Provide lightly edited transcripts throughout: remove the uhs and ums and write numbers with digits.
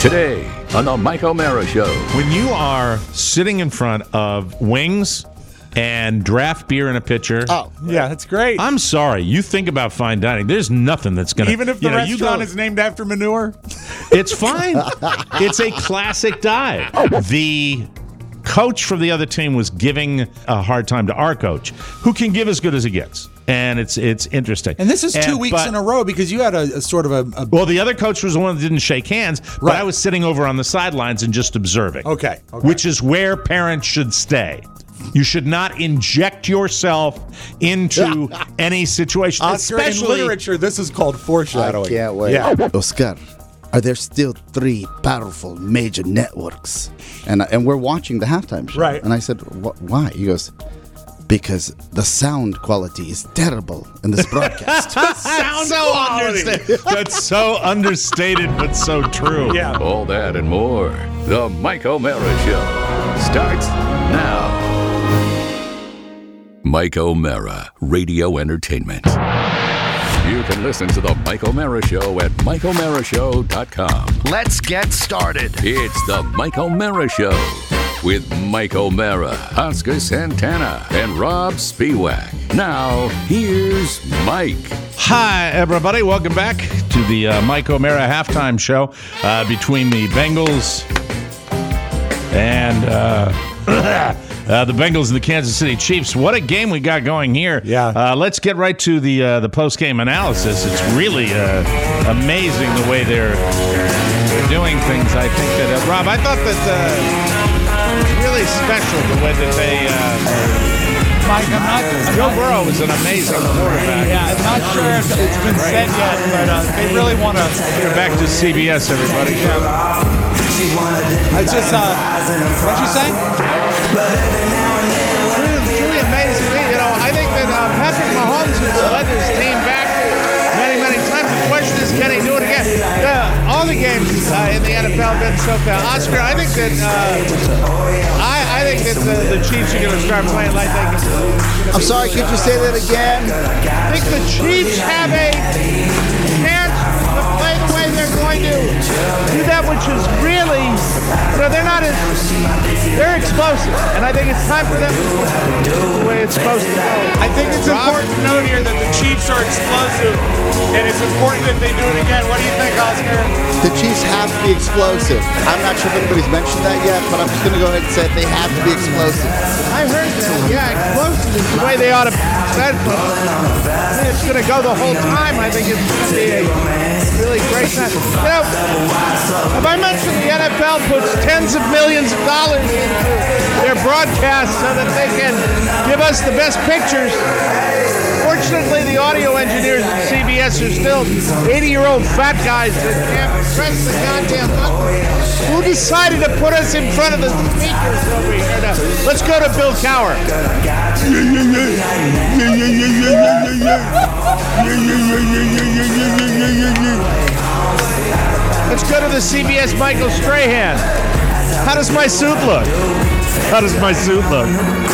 Today on the Mike O'Mara Show. When you are sitting in front of wings and draft beer in a pitcher, yeah, that's great. I'm sorry. You think about fine dining. There's nothing that's going to... Even if the restaurant is named after manure? It's fine. It's a classic dive. The coach from the other team was giving a hard time to our coach, who can give as good as he gets. And it's interesting. And this is 2 weeks in a row because you had a sort of a... Well, the other coach was the one that didn't shake hands, but I was sitting over on the sidelines and just observing. Okay. Which is where parents should stay. You should not inject yourself into any situation. Oscar, especially in literature, this is called foreshadowing. I can't wait. Yeah. Oscar, are there still 3 powerful major networks? And we're watching the halftime show. Right. And I said, why? He goes, because the sound quality is terrible in this broadcast. That's so understated, but so true. Yeah. All that and more. The Mike O'Mara Show starts now. Mike O'Mara, Radio Entertainment. You can listen to the Mike O'Mara Show at MikeO'MaraShow.com. Let's get started. It's the Mike O'Mara Show with Mike O'Mara, Oscar Santana, and Rob Spiewak. Now, here's Mike. Hi, everybody. Welcome back to the Mike O'Mara halftime show between the Bengals and the Bengals and the Kansas City Chiefs. What a game we got going here. Yeah. Let's get right to the post-game analysis. It's really amazing the way they're doing things. I think that, Rob, I thought that it's really special the way that they... Mike, I'm not... Joe Burrow is an amazing quarterback. Yeah, I'm not sure if it's been said yet, but they really want to... Get back to CBS, everybody. I just... what'd you say? Truly amazing. You know, I think that Patrick Mahomes has led his team back many times. The question is, can he do it again? All the games in the NFL have been so fast. Oscar, I think that I think that the Chiefs are going to start playing like they can. I'm sorry, could you say that again? I think the Chiefs have a chance to play the way they're going to do that, which is really, they're not as, they're explosive, and I think it's time for them to do the way it's supposed to go. I think it's important to note here that the Chiefs are explosive, and it's important that they do it again. What do you think, Oscar? The Chiefs have to be explosive. I'm not sure if anybody's mentioned that yet, but I'm just going to go ahead and say they have to be explosive. I heard that, yeah, explosive is the way they ought to play. It's going to go the whole time. I think it's going to be a really great time. You know, have I mentioned the NFL puts tens of millions of dollars into their broadcasts so that they can give us the best pictures? Fortunately, the audio engineers at CBS are still 80-year-old fat guys that can't press the goddamn button. Who decided to put us in front of the speakers over here? Now, let's go to Bill Cowher. Let's go to the CBS Michael Strahan. How does my suit look? How does my suit look?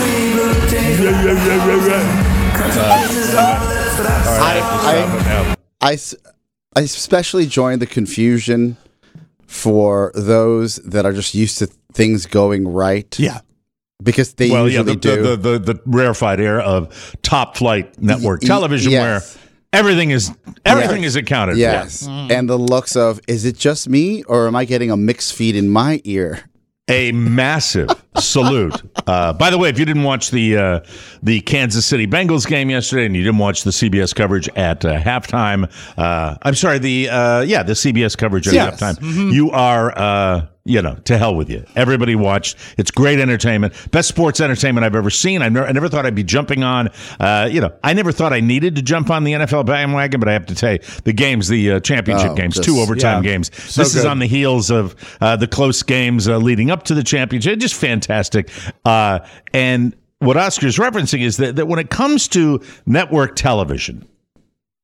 I especially joined the confusion for those that are just used to things going right. Yeah. Because they usually do. The rarefied air of top flight network television where Yes. everything is accounted for. Yes. And the looks of, is it just me or am I getting a mixed feed in my ear? A massive salute. By the way, if you didn't watch the Kansas City Bengals game yesterday and you didn't watch the CBS coverage at halftime, I'm sorry, the CBS coverage at halftime, you are, to hell with you. Everybody watched. It's great entertainment. Best sports entertainment I've ever seen. I never thought I'd be jumping on, I never thought I needed to jump on the NFL bandwagon, but I have to tell you, the games, the championship games, 2 overtime games. So this is good. on the heels of the close games leading up to the championship. Just fantastic. And what Oscar's referencing is that when it comes to network television,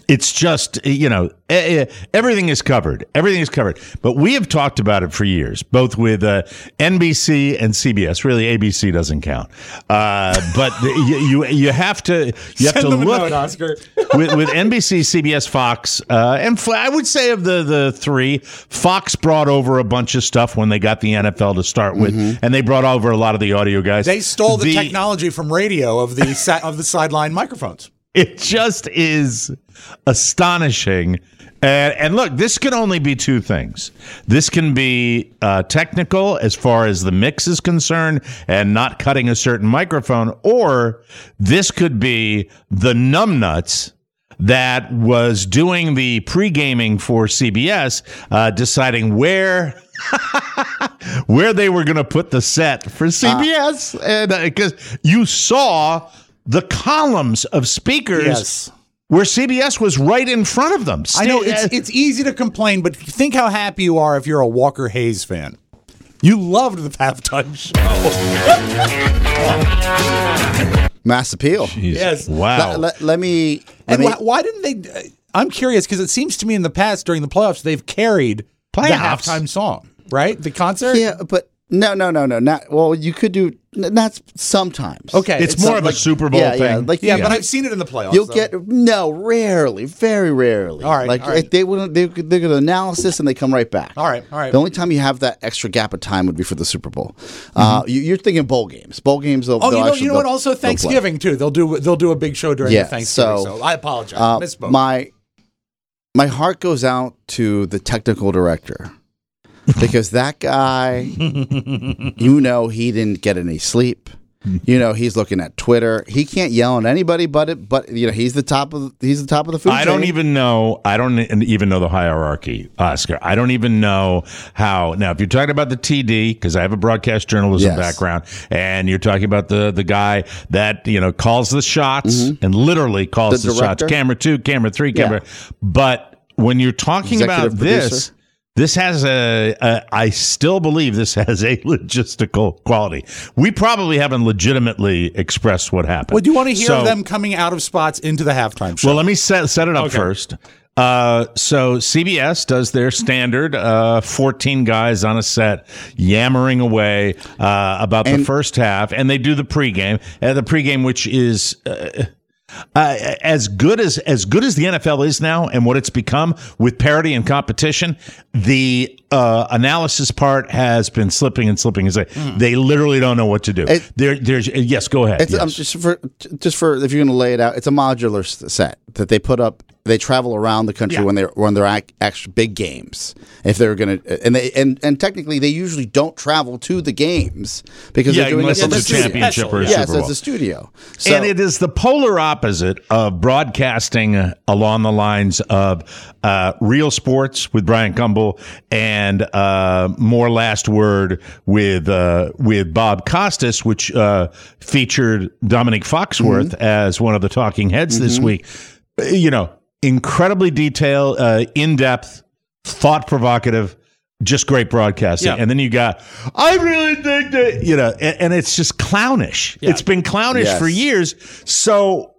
It's just, everything is covered. Everything is covered. But we have talked about it for years, both with NBC and CBS. Really, ABC doesn't count. But you have to Send them a look note, Oscar. with NBC, CBS, Fox, and I would say of the three, Fox brought over a bunch of stuff when they got the NFL to start with, and they brought over a lot of the audio guys. They stole the technology from radio of the sideline microphones. It just is astonishing. And look, this can only be two things. This can be technical as far as the mix is concerned and not cutting a certain microphone, or this could be the numbnuts that was doing the pre-gaming for CBS, deciding where they were going to put the set for CBS. And because you saw the columns of speakers where CBS was right in front of them. I know it's easy to complain, but think how happy you are if you're a Walker Hayes fan. You loved the halftime show. Mass appeal. Jeez. Yes. Wow. Let me. Why didn't they? I'm curious because it seems to me in the past during the playoffs they've carried the halftime song, right? The concert. Yeah, but no. Not well. You could do. Not sometimes. Okay, it's more of a Super Bowl thing. But I've seen it in the playoffs. You'll get rarely, very rarely. All right, They would they're going to analysis and they come right back. All right. The only time you have that extra gap of time would be for the Super Bowl. You're thinking bowl games. Bowl games. You know what? Also Thanksgiving too. They'll do a big show during the Thanksgiving. So I apologize. Misspoke. My heart goes out to the technical director. Because that guy, he didn't get any sleep. He's looking at Twitter. He can't yell at anybody, but he's the top of the food chain. I don't even know the hierarchy, Oscar. I don't even know how. Now, if you're talking about the TD, because I have a broadcast journalism background, and you're talking about the guy that calls the shots and literally calls the shots. Camera 2, camera 3, camera. But when you're talking about this. This has I still believe this has a logistical quality. We probably haven't legitimately expressed what happened. Well, do you want to hear them coming out of spots into the halftime show? Well, let me set it up first. So CBS does their standard 14 guys on a set yammering away about the first half, and they do the pregame, which is as good as the NFL is now and what it's become with parity and competition. The analysis part has been slipping. They literally don't know what to do. Yes, go ahead. Just for if you're going to lay it out, it's a modular set that they put up. They travel around the country when they're actual big games. If they're going to, and technically they usually don't travel to the games because they're doing unless it's a championship or a Super Bowl. Yes, it's a studio. So, and it is the polar opposite of broadcasting along the lines of Real Sports with Brian Gumbel and More Last Word with Bob Costas, which featured Dominic Foxworth as one of the talking heads this week. Incredibly detailed, in-depth, thought-provocative, just great broadcasting. Yeah. And then you got, I really think that, and it's just clownish. Yeah. It's been clownish for years. So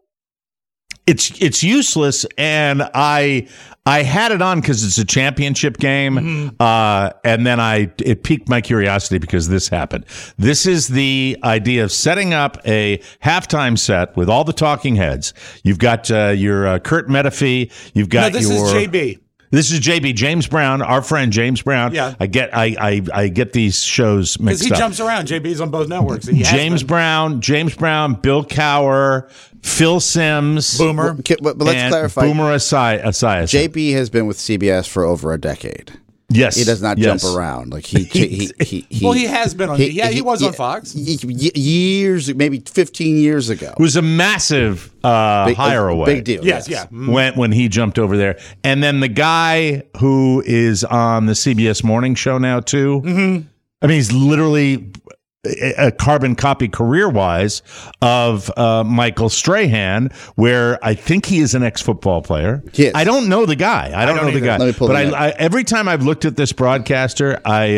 it's useless. And I had it on because it's a championship game. And then it piqued my curiosity because this happened. This is the idea of setting up a halftime set with all the talking heads. You've got your Kurt Menefee. You've got this is JB. This is JB, James Brown, our friend James Brown. Yeah. I get these shows mixed up. Because he jumps around. JB's on both networks. James Brown, Bill Cowher, Phil Sims. Boomer. But let's clarify. Boomer Esiason. JB has been with CBS for over a decade. Yes. He does not jump around. Like he has been on. He was on Fox. Years, maybe 15 years ago. It was a massive hire away. Big deal. Yes. When he jumped over there. And then the guy who is on the CBS Morning Show now, too. I mean, he's literally a carbon copy career-wise of Michael Strahan, where I think he is an ex-football player. He is. I don't know the guy. I don't know the guy. Let me pull but him I every time I've looked at this broadcaster,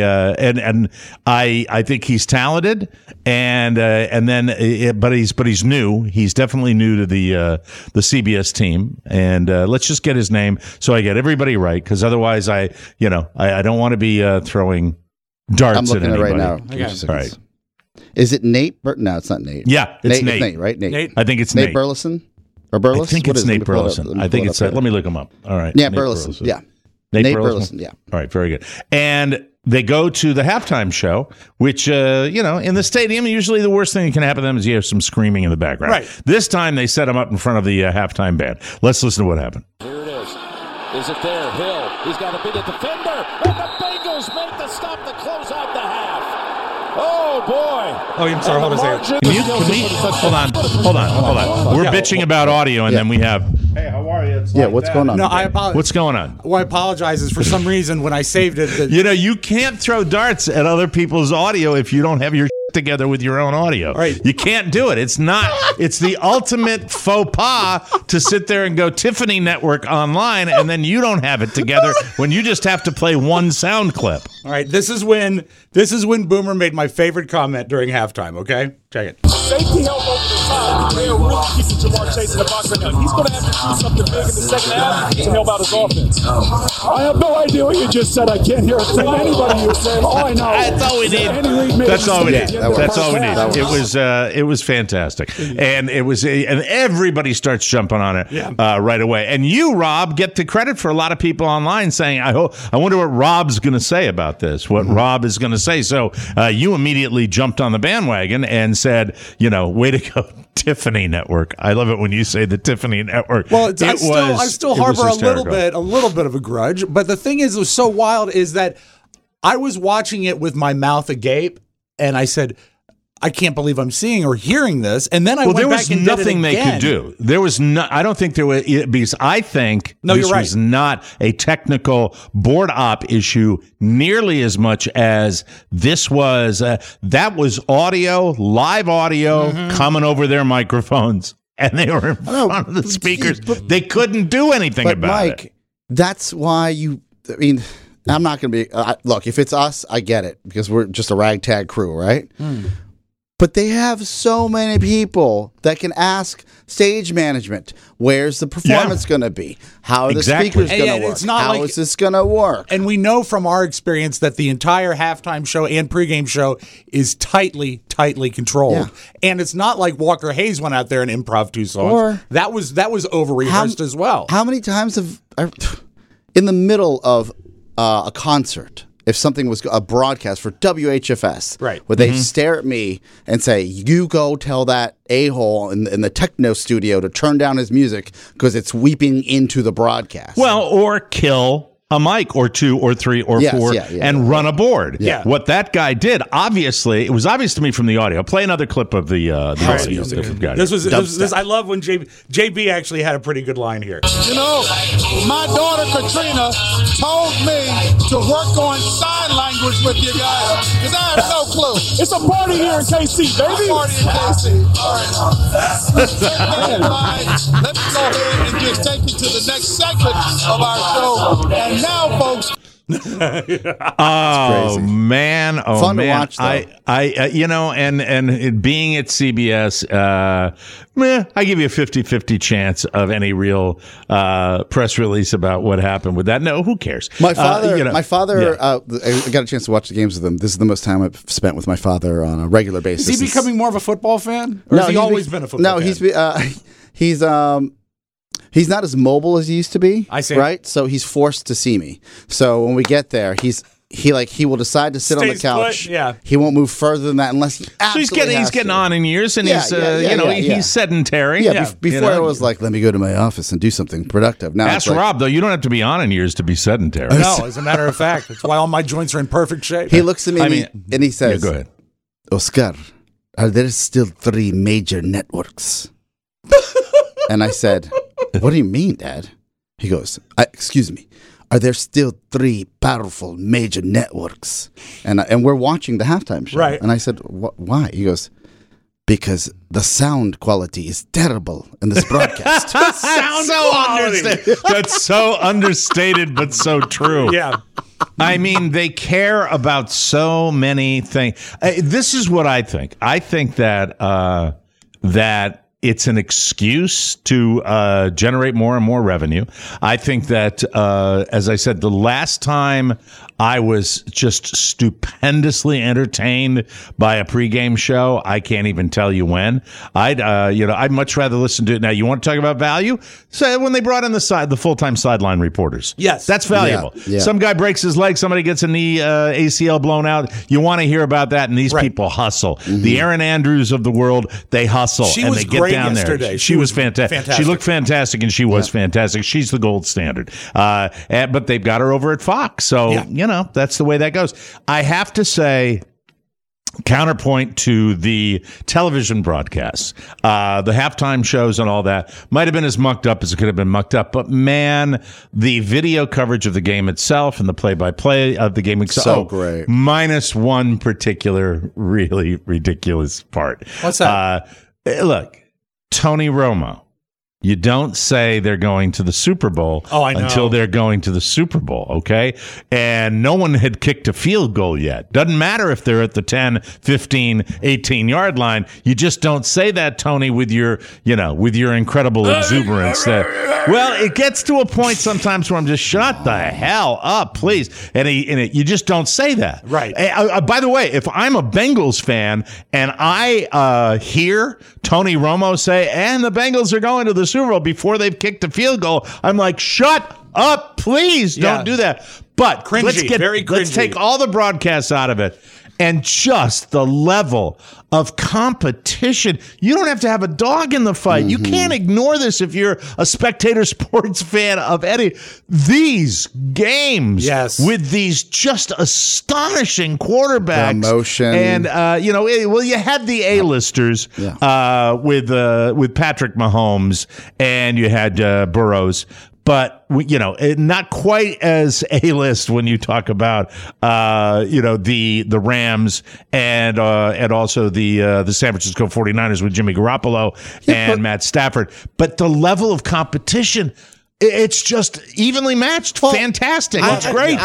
I think he's talented, but he's new. He's definitely new to the CBS team, and let's just get his name so I get everybody right, because otherwise I don't want to be throwing darts I'm looking at at it anybody. right now. Okay. All right. Is it Nate? No, it's not Nate. Yeah, it's Nate. It's Nate, right? Nate. I think it's Nate Nate. Burleson? Or Burles? I think What it's is it? Nate Burleson. I think it's. Let me look him up. All right. Yeah, Nate Burleson. Yeah. Nate Burleson. Yeah. All right, very good. And they go to the halftime show, which, in the stadium, usually the worst thing that can happen to them is you have some screaming in the background. Right. This time they set him up in front of the halftime band. Let's listen to what happened. Here it is. Is it there? Hill. He's got to beat a defender. And the Bengals make the stop to close out the half. Oh, boy. Oh, I'm sorry. Hold on a second. Can we hold on. We're bitching about audio, and then we have. Hey, how are you? What's going on? No, I apologize. What's going on? Well, I apologize. Is for some reason when I saved it. You can't throw darts at other people's audio if you don't have your together with your own audio. Right. You can't do it. It's the ultimate faux pas to sit there and go Tiffany Network online, and then you don't have it together when you just have to play one sound clip. All right, this is when Boomer made my favorite comment during halftime. Okay, check it. Safety help over the top. They're really keeping Jamar Chase in the box right now. He's going to have to do something big in the second half to help out his offense. I have no idea what you just said. I can't hear it from anybody you said. All I know. That's all we need. That's all we need. That's all we need. It was fantastic, and everybody starts jumping on it right away. And you, Rob, get the credit for a lot of people online saying, I wonder what Rob's going to say about this. What Rob is going to say. So you immediately jumped on the bandwagon and said, way to go, Tiffany Network. I love it when you say the Tiffany Network. Well, I still harbor a little bit of a grudge. But the thing is, it was so wild is that I was watching it with my mouth agape, and I said, I can't believe I'm seeing or hearing this. And then I went back and did it again. There was nothing they could do. There was no. I don't think there was, because I think this was not a technical board op issue nearly as much as this was. That was audio, live audio coming over their microphones, and they were in front of the speakers. They couldn't do anything about it. Mike, that's why I'm not going to be. Look, if it's us, I get it, because we're just a ragtag crew, right? But they have so many people that can ask stage management, where's the performance going to be? How are the speakers going to work? How is this going to work? And we know from our experience that the entire halftime show and pregame show is tightly controlled. Yeah. And it's not like Walker Hayes went out there and improv 2 songs. Or that was over-rehearsed as well. How many times in the middle of a concert, if something was a broadcast for WHFS, right, would they stare at me and say, you go tell that a-hole in the techno studio to turn down his music because it's weeping into the broadcast? Well, or kill a mic or 2 or 3 or 4 and run a board. Yeah. What that guy did, it was obvious to me from the audio. Play another clip of the audio. This I love when JB actually had a pretty good line here. My daughter Katrina told me to work on sign language with you guys, because I have no clue. It's a party here in KC, baby. Party in KC. All right. Let me go ahead and just take you to the next segment of our show. And now, folks. Oh man! Oh fun man! To watch, though. And being at CBS, I give you a 50-50 chance of any real press release about what happened with that. No, who cares? My father, I got a chance to watch the games with him. This is the most time I've spent with my father on a regular basis. Is he becoming more of a football fan, or has he always been a football fan? No, he's not as mobile as he used to be. I see. Right? So he's forced to see me. So when we get there, he will decide to sit on the couch. Put, yeah. He won't move further than that unless he absolutely he's getting to. On in years, and he's sedentary. Before I was like, let me go to my office and do something productive. Now ask Rob, though. You don't have to be on in years to be sedentary. No, as a matter of fact, that's why all my joints are in perfect shape. He looks at me and he says, go ahead. Oscar, are there still 3 major networks? And I said, what do you mean, Dad? He goes, excuse me, are there still 3 powerful major networks? And we're watching the halftime show. Right. And I said, why? He goes, because the sound quality is terrible in this broadcast. That's so understated, but so true. Yeah. I mean, they care about so many things. This is what I think. I think that that it's an excuse to generate more and more revenue. I think that, as I said, the last time I was just stupendously entertained by a pregame show, I can't even tell you when. I'd much rather listen to it. Now, you want to talk about value? So when they brought in the full-time sideline reporters. Yes. That's valuable. Yeah. Some guy breaks his leg, somebody gets a knee ACL blown out. You want to hear about that, and these people hustle. Mm-hmm. The Aaron Andrews of the world, they hustle. She and was they get great down yesterday. there. She was fantastic. She looked fantastic, and she was fantastic. She's the gold standard. But they've got her over at Fox. So, that's the way that goes. I have to say, counterpoint to the television broadcasts, the halftime shows and all that might have been as mucked up as it could have been mucked up. But, man, the video coverage of the game itself and the play-by-play of the game itself. So great. Minus one particular really ridiculous part. What's that? Look, Tony Romo. You don't say they're going to the Super Bowl until they're going to the Super Bowl, okay? And no one had kicked a field goal yet. Doesn't matter if they're at the 10, 15, 18-yard line. You just don't say that, Tony, with your incredible exuberance. Well, it gets to a point sometimes where I'm just, shut the hell up, please. And you just don't say that. Right. By the way, if I'm a Bengals fan and I hear Tony Romo say, and the Bengals are going to the Super Bowl before they've kicked a field goal, I'm like, shut up, please don't do that. But cringy, very cringy. Let's take all the broadcasts out of it. And just the level of competition. You don't have to have a dog in the fight. Mm-hmm. You can't ignore this if you're a spectator sports fan of any. These games with these just astonishing quarterbacks. The emotion. And, you had the A-listers with Patrick Mahomes, and you had Burrows. But, not quite as A-list when you talk about, the Rams and also the San Francisco 49ers with Jimmy Garoppolo and Matt Stafford. But the level of competition, it's just evenly matched. Fantastic. It's great.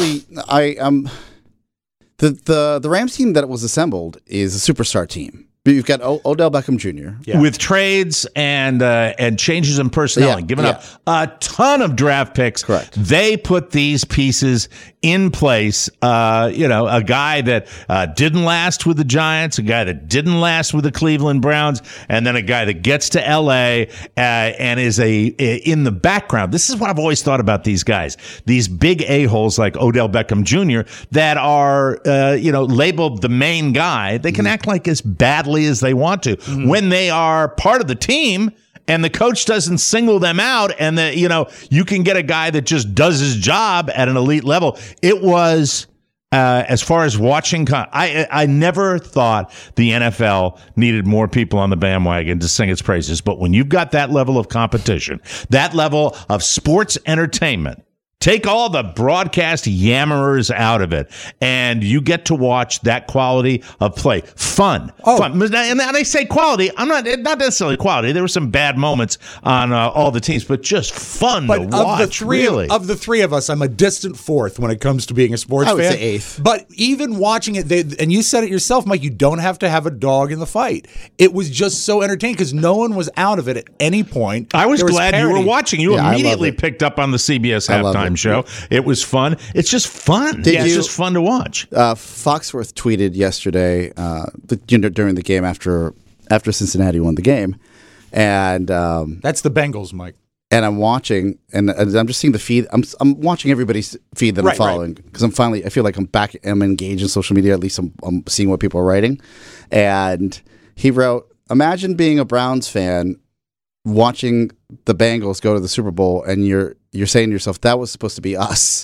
The Rams team that was assembled is a superstar team. You've got Odell Beckham Jr. With trades and changes in personnel and giving up a ton of draft picks. Correct. They put these pieces in place. A guy that didn't last with the Giants, a guy that didn't last with the Cleveland Browns, and then a guy that gets to L.A. And is in the background. This is what I've always thought about these guys. These big a-holes like Odell Beckham Jr. that are labeled the main guy. They can act like as badly as they want to when they are part of the team and the coach doesn't single them out, and you can get a guy that just does his job at an elite level. It was as far as watching, I never thought the NFL needed more people on the bandwagon to sing its praises, but when you've got that level of competition, that level of sports entertainment, take all the broadcast yammerers out of it, and you get to watch that quality of play. Fun. And I say quality, I'm not necessarily quality. There were some bad moments on all the teams, but just fun to watch. Of the three of us, I'm a distant fourth when it comes to being a sports fan. I would say eighth. But even watching it, and you said it yourself, Mike, you don't have to have a dog in the fight. It was just so entertaining because no one was out of it at any point. I was glad you were watching. You immediately picked up on the CBS halftime show. It was fun. It's just fun. It's just fun to watch. Foxworth tweeted yesterday during the game after Cincinnati won the game, and that's the Bengals, Mike. And I'm watching, and I'm just seeing the feed. I'm watching everybody's feed that I'm following because I feel like I'm engaged in social media. At least I'm seeing what people are writing. And he wrote, "Imagine being a Browns fan, watching the Bengals go to the Super Bowl, and you're saying to yourself, that was supposed to be us."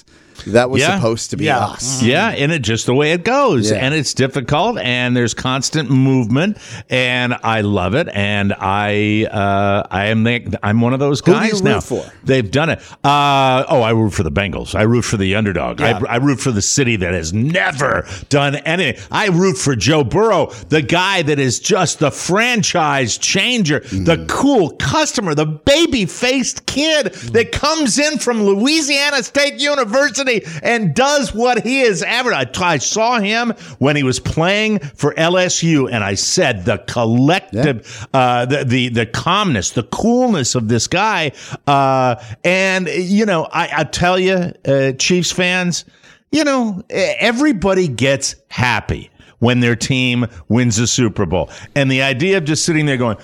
That was supposed to be us. Yeah, and it's just the way it goes. Yeah. And it's difficult, and there's constant movement, and I love it. And I'm one of those guys Who do you now. root for? They've done it. I root for the Bengals. I root for the underdog. Yeah. I root for the city that has never done anything. I root for Joe Burrow, the guy that is just the franchise changer, the cool customer, the baby-faced kid that comes in from Louisiana State University and does what he is advertised. I saw him when he was playing for LSU, and I said the collective, the calmness, the coolness of this guy. And, I tell you, Chiefs fans, everybody gets happy when their team wins a Super Bowl. And the idea of just sitting there going,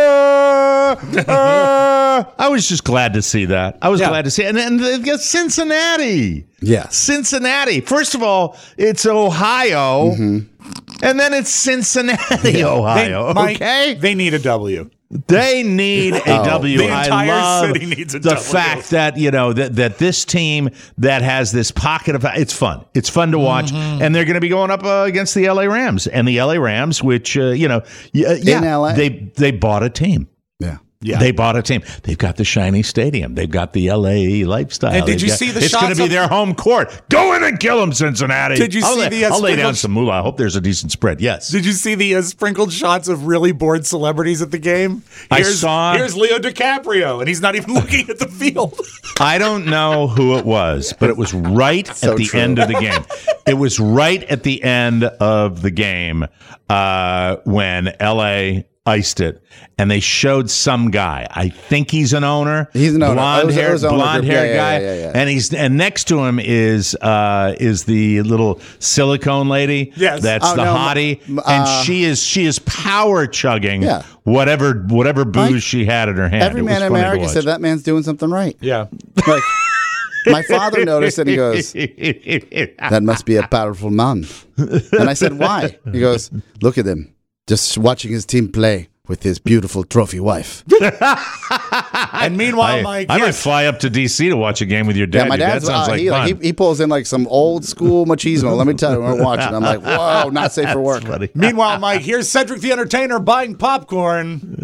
I was just glad to see that. I was glad to see it. And they've got Cincinnati. Yes. Cincinnati. First of all, it's Ohio. And then it's Cincinnati, Ohio. Okay? They need a W. They need a W. The I entire love city needs a the W. fact that that this team that has this pocket of it's fun. It's fun to watch, and they're going to be going up against the LA Rams, and the LA Rams, which in LA, they bought a team. Yeah. They bought a team. They've got the shiny stadium. They've got the LA lifestyle. And did you see the It's shots going to be of- their home court. Go in and kill them, Cincinnati. Did you see the I'll lay down sprinkled- some moolah. I hope there's a decent spread. Yes. Did you see the sprinkled shots of really bored celebrities at the game? I saw- Here's Leo DiCaprio, and he's not even looking at the field. I don't know who it was, but it was right So at the true. end of the game. It was right at the end of the game when LA iced it, and they showed some guy. I think he's an owner. He's an owner. It was Blonde owner hair group. guy. Yeah. And next to him is the little silicone lady. Yes. That's Oh, the no, hottie, and she is power chugging Yeah. whatever booze Mike, she had in her hand. every It was man in funny to America watch. said that man's doing something right. Yeah. Like, my father noticed and he goes, that must be a powerful man. And I said, why? He goes, look at him, just watching his team play with his beautiful trophy wife. And meanwhile, Mike, I might fly up to D.C. to watch a game with your dad. Yeah, my Your dad's dad sounds like fun. he pulls in like some old school machismo. Let me tell you, when we're watching, I'm like, whoa, not safe for work. Funny. Meanwhile, Mike, here's Cedric the Entertainer buying popcorn.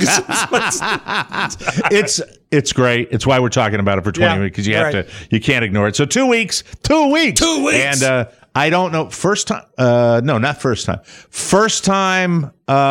It's great. It's why we're talking about it for 20 minutes, because you can't ignore it. So 2 weeks. 2 weeks. 2 weeks. And I don't know. First time. No, not first time. First time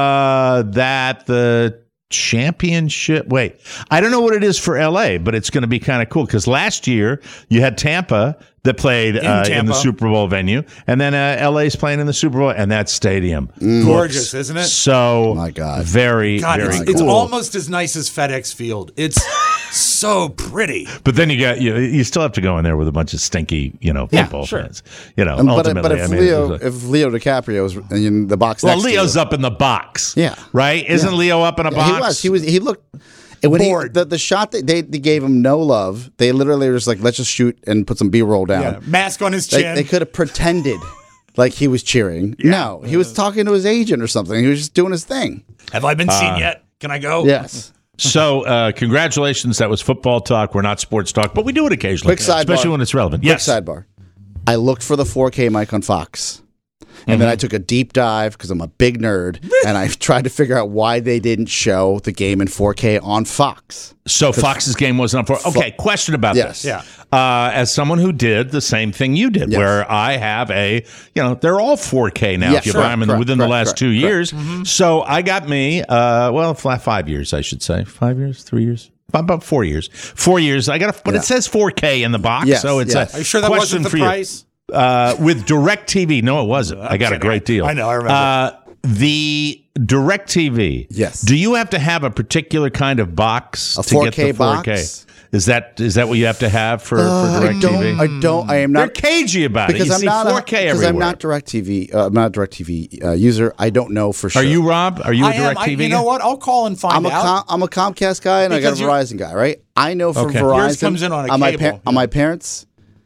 that the championship. Wait, I don't know what it is for LA, but it's going to be kind of cool because last year you had Tampa that played in the Super Bowl venue, and then LA's playing in the Super Bowl, and that stadium Gorgeous, isn't it? So My God. very God, cool. it's almost as nice as FedEx Field. It's so pretty. But then you still have to go in there with a bunch of stinky, football fans. But Ultimately, if I mean, if Leo DiCaprio is in the box well, next Leo's to you, up in the box. Yeah. Right? Isn't Leo up in a box? he was. He looked. And when Bored. the shot that they gave him no love, they literally were just like, let's just shoot and put some B-roll down. Yeah, mask on his chin. They could have pretended like he was cheering. No, he was talking to his agent or something. He was just doing his thing. Have I been seen yet? Can I go? Yes. So, congratulations. That was football talk. We're not sports talk, but we do it occasionally, Quick sidebar. especially when it's relevant. Quick Yes. sidebar. I looked for the 4K mic on Fox. And then I took a deep dive because I'm a big nerd, and I tried to figure out why they didn't show the game in 4K on Fox. So Fox's game wasn't on for. Okay, question about Yes. this. Yeah. As someone who did the same thing you did, Yes. where I have they're all 4K now. Yeah, if you sure. buy them Correct, within the last correct, 2 years. Mm-hmm. So I got me, 5 years, I should say. 5 years, 3 years. About 4 years. 4 years. But it says 4K in the box. Yes, so it's yes. Are you sure that question wasn't the for you. price? With DirecTV, no, it wasn't. I got a kidding. great deal. I know, I remember. The DirecTV. Yes. Do you have to have a particular kind of box A to get the 4K 4K? box? Is that what you have to have for DirecTV? I am They're not. cagey about it. Because You I'm see not 4K because everywhere. I'm not DirecTV. I'm not a DirecTV user. I don't know for sure. Are you, Rob? Are you a I am. DirecTV? You know what? I'll call and find out. I'm a Comcast guy and I got a Because you're- Verizon guy, right? I know from Okay. Verizon. Yours comes in on a my cable. on my parents.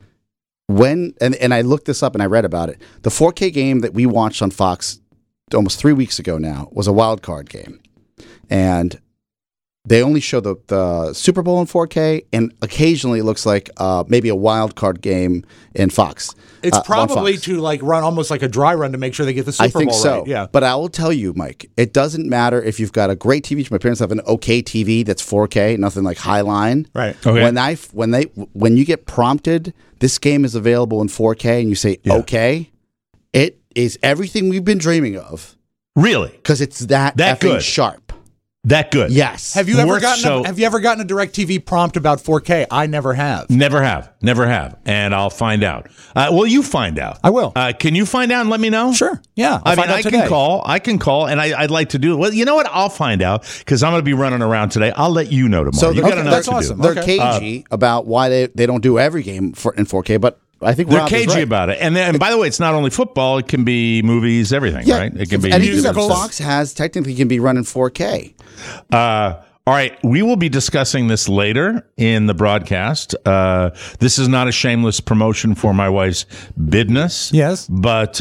And I looked this up and I read about it. The 4K game that we watched on Fox almost 3 weeks ago now was a wild card game, and they only show the Super Bowl in 4K, and occasionally it looks like maybe a wild card game in Fox. It's on probably Fox. to like run almost like a dry run to make sure they get the Super Bowl I think so. right. Yeah. But I will tell you, Mike, it doesn't matter if you've got a great TV. My parents have an okay TV that's 4K, nothing like Highline. Right. Okay. When you get prompted, this game is available in 4K, and you say okay, it is everything we've been dreaming of. Really? Because it's that effing good. sharp. That good? Yes. Have you ever Works gotten a DirecTV prompt about 4K? I never have. Never have, and I'll find out. Well, you find out. I will. Can you find out and let me know? Sure. Yeah. I can call, and I'd like to do it. Well, you know what? I'll find out because I'm going to be running around today. I'll let you know tomorrow. So you got enough that's to do. awesome. They're Okay. cagey about why they don't do every game in 4K, but I think They're Rob is cagey right. about it, and by the way, it's not only football; it can be movies, everything, right? It can be anything that musicals. Fox has technically can be run in 4K. All right, we will be discussing this later in the broadcast. This is not a shameless promotion for my wife's business. Yes. But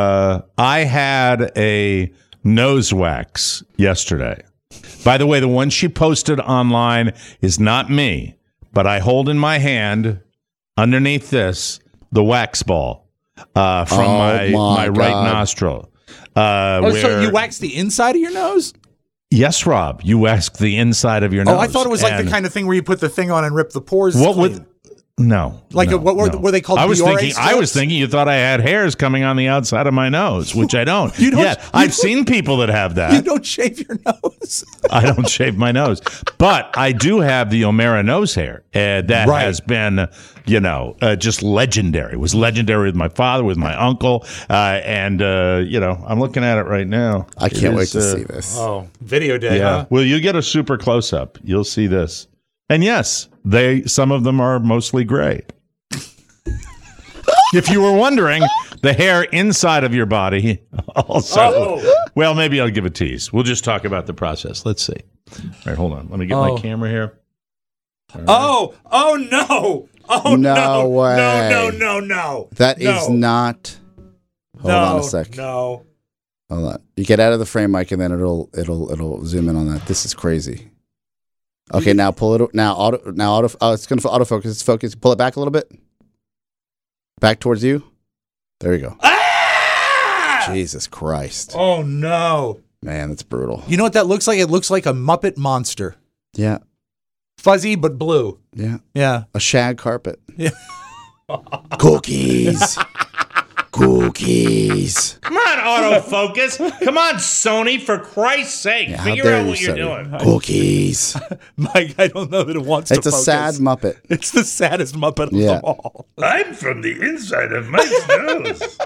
I had a nose wax yesterday. By the way, the one she posted online is not me, but I hold in my hand underneath this the wax ball from my right nostril. So you wax the inside of your nose? Yes, Rob. You wax the inside of your nose. Oh, I thought it was like the kind of thing where you put the thing on and rip the pores. What clean. would? No. Like no, what were they called? I was Biore thinking. strips? You thought I had hairs coming on the outside of my nose, which I don't. You don't- Yeah, I've seen people that have that. You don't shave your nose. I don't shave my nose, but I do have the O'Mara nose hair that Right. has been, just legendary. It was legendary with my father, with my uncle, and I'm looking at it right now. I can't wait to see this. Oh, video day. Yeah. Huh? Well, you get a super close up. You'll see this. And yes, some of them are mostly gray. If you were wondering, the hair inside of your body also. Well, maybe I'll give a tease. We'll just talk about the process. Let's see. All right, hold on. Let me get my camera here. Right. Oh no. Oh No way. No. That is not. Hold on a sec. No. Hold on. You get out of the frame, Mike, and then it'll zoom in on that. This is crazy. Okay, now pull it. Now auto. Oh, it's gonna autofocus. It's focused. Pull it back a little bit. Back towards you. There you go. Ah! Jesus Christ. Oh no. Man, that's brutal. You know what that looks like? It looks like a Muppet monster. Yeah. Fuzzy but blue. Yeah. Yeah. A shag carpet. Yeah. Cookies. Cookies. Come on, autofocus. Come on, Sony, for Christ's sake. Yeah, how Figure dare out you, what you're Sonny. doing. Cookies. Mike, I don't know that it wants to It's a focus. sad Muppet. It's the saddest Muppet of Yeah. them all. I'm from the inside of my nose.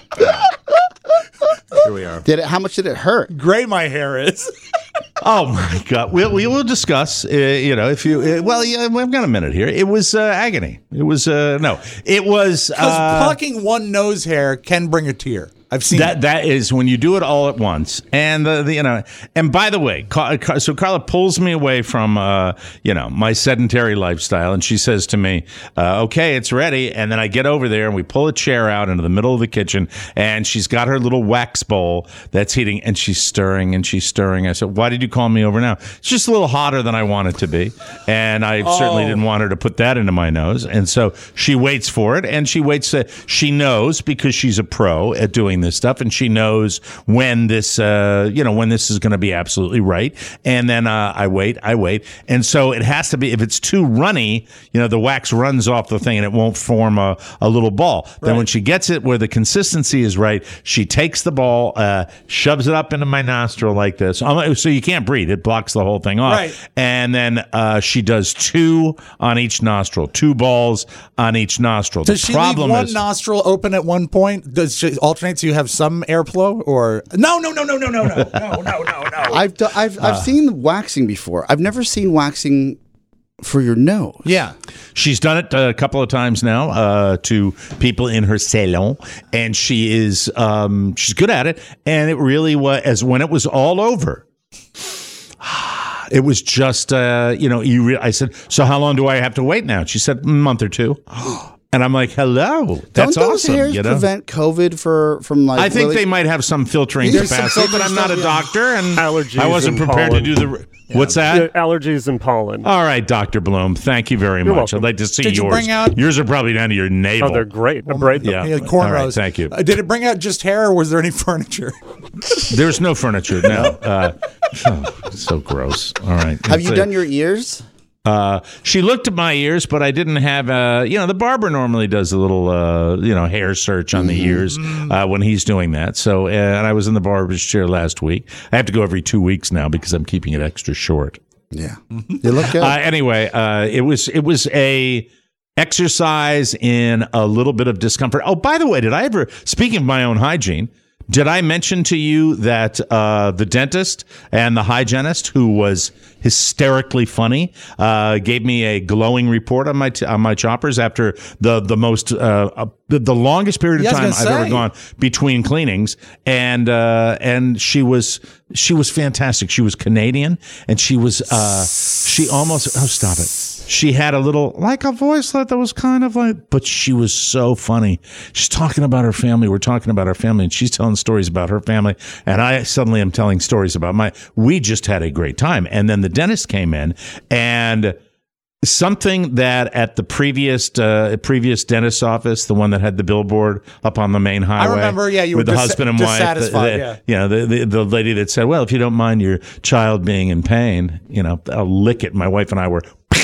Here we are. How much did it hurt? Gray my hair is. Oh my God! We will discuss. If you I've got a minute here. It was agony. It was no. It was Because plucking one nose hair can bring a tear. I've seen that. That is when you do it all at once. And And by the way, so Carla pulls me away from my sedentary lifestyle, and she says to me, "Okay, it's ready." And then I get over there, and we pull a chair out into the middle of the kitchen, and she's got her little wax bowl that's heating, and she's stirring and she's stirring. I said, "Why did you call me over now?" It's just a little hotter than I want it to be, and I certainly didn't want her to put that into my nose. And so she waits for it, and she waits. She knows because she's a pro at doing this stuff, and she knows when this when this is going to be absolutely right. And then I wait, and so it has to be. If it's too runny, the wax runs off the thing and it won't form a little ball. Right. Then when she gets it where the consistency is right, she takes the ball, shoves it up into my nostril like this, so you can't breathe. It blocks the whole thing off. Right. And then she does 2 on each nostril, 2 balls on each nostril. Does she leave one nostril open at one point? Does she alternate so you have some airflow? Or no. I've seen waxing before. I've never seen waxing for your nose. Yeah. She's done it a couple of times now to people in her salon, and she is she's good at it. And it really was, as when it was all over, it was just I said, so how long do I have to wait now? She said, a month or 2. And I'm like, hello. That's Don't those awesome. hairs prevent COVID from like? I think really? they might have some filtering There's some capacity, but I'm not a doctor, and Allergies I wasn't and prepared pollen. to do the. What's that? Allergies and pollen. All right, Dr. Bloom. Thank you very much. welcome. I'd like to see Did you yours. bring out- Yours are probably down to your navel. Oh, they're great. I braid them. Yeah. He had cornrows. All right, thank you. Did it bring out just hair, or was there any furniture? There's no furniture. No. So gross. All right. Have you done your ears? She looked at my ears, but I didn't have the barber normally does a little, hair search on the ears when he's doing that. So, and I was in the barber's chair last week. I have to go every 2 weeks now because I'm keeping it extra short. Yeah, you look good. Anyway, it was a exercise in a little bit of discomfort. Oh, by the way, speaking of my own hygiene, did I mention to you that the dentist and the hygienist, who was hysterically funny, gave me a glowing report on my choppers after the longest period of time I've ever gone between cleanings, and she was fantastic. She was Canadian, and she was she almost stop it. She had a little, like a voice that was kind of like, but she was so funny. She's talking about her family. We're talking about our family, and she's telling stories about her family. And I suddenly am telling stories about we just had a great time. And then the dentist came in, and something that at the previous dentist's office, the one that had the billboard up on the main highway. I remember, you with were the husband and wife. Dissatisfied, the lady that said, well, if you don't mind your child being in pain, I'll lick it. My wife and I were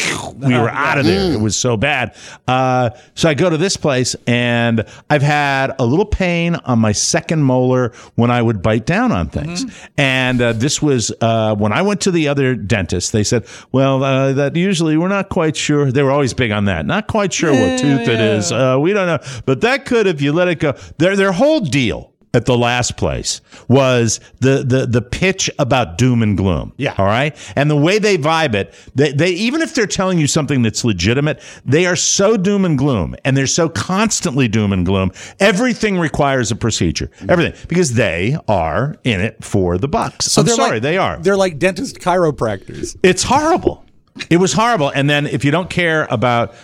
out of there. It was so bad. So I go to this place, and I've had a little pain on my second molar when I would bite down on things. And this was when I went to the other dentist. They said, well, that usually we're not quite sure. They were always big on that. Not quite sure what tooth it is. We don't know. But that could, if you let it go. Their whole deal at the last place was the pitch about doom and gloom. Yeah. All right. And the way they vibe it, they even if they're telling you something that's legitimate, they are so doom and gloom, and they're so constantly doom and gloom. Everything requires a procedure. Everything. Because they are in it for the bucks. So they are. They're like dentist chiropractors. It's horrible. It was horrible. And then if you don't care about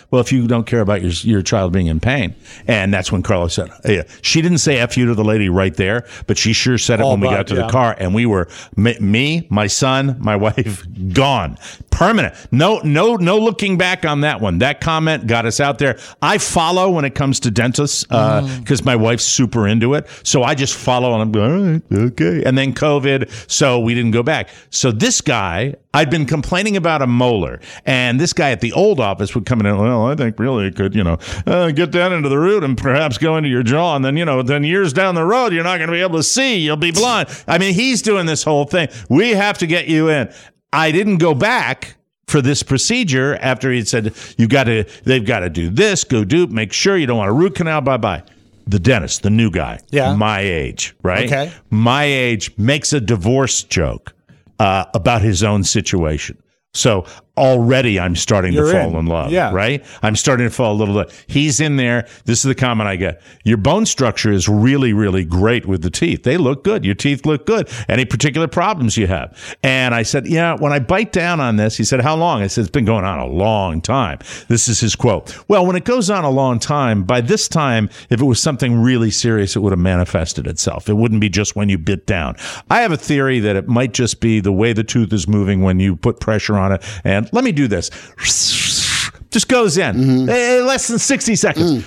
your child being in pain, and that's when Carla said, she didn't say F you to the lady right there, but she sure said it when we got to the car, and we were, me, my son, my wife, gone. Permanent. No looking back on that one. That comment got us out there. I follow when it comes to dentists, because my wife's super into it. So I just follow, and I'm going, all right, okay. And then COVID, so we didn't go back. So this guy, I'd been complaining about a molar, and this guy at the old office would come in and, well, I think really it could, get down into the root and perhaps go into your jaw, and then, then years down the road, you're not going to be able to see. You'll be blind. I mean, he's doing this whole thing. We have to get you in. I didn't go back for this procedure after he'd said, they've got to do this, make sure you don't want a root canal, bye-bye. The dentist, the new guy, my age, right? Okay. My age makes a divorce joke about his own situation. So already I'm starting to fall in love, right? I'm starting to fall a little bit. He's in there. This is the comment I get. Your bone structure is really, really great with the teeth. They look good. Your teeth look good. Any particular problems you have? And I said, when I bite down on this, he said, how long? I said, it's been going on a long time. This is his quote. Well, when it goes on a long time, by this time, if it was something really serious, it would have manifested itself. It wouldn't be just when you bit down. I have a theory that it might just be the way the tooth is moving when you put pressure on it. And let me do this. Just goes in. Less than 60 seconds.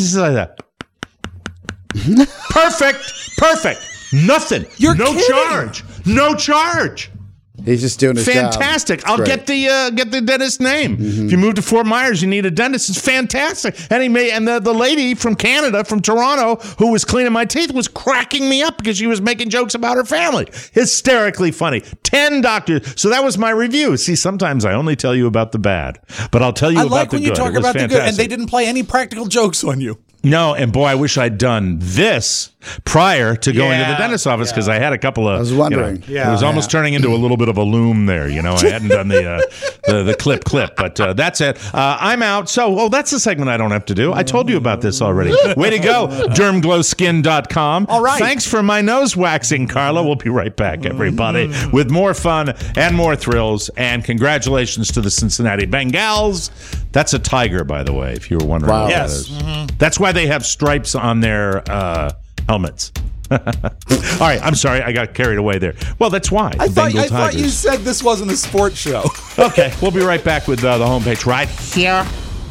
Perfect. Nothing. You're no kidding. charge. No charge. He's just doing his job. Fantastic. I'll get the dentist's name. If you move to Fort Myers, you need a dentist. It's fantastic. And the lady from Canada, from Toronto, who was cleaning my teeth, was cracking me up because she was making jokes about her family. Hysterically funny. 10 doctors. So that was my review. See, sometimes I only tell you about the bad, but I'll tell you about the good. I like when you talk about the good, and they didn't play any practical jokes on you. No, and boy, I wish I'd done this prior to going to the dentist's office because I had a couple of. I was wondering. It was almost turning into a little bit of a loom there. I hadn't done the clip, but that's it. I'm out. So, that's the segment I don't have to do. I told you about this already. Way to go, dermglowskin.com. All right. Thanks for my nose waxing, Carla. We'll be right back, everybody, with more fun and more thrills. And congratulations to the Cincinnati Bengals. That's a tiger, by the way, if you were wondering what that is. Mm-hmm. That's why they have stripes on their helmets. All right, I'm sorry, I got carried away there. Well, that's why. I thought you said this wasn't a sports show. Okay, we'll be right back with the homepage right here.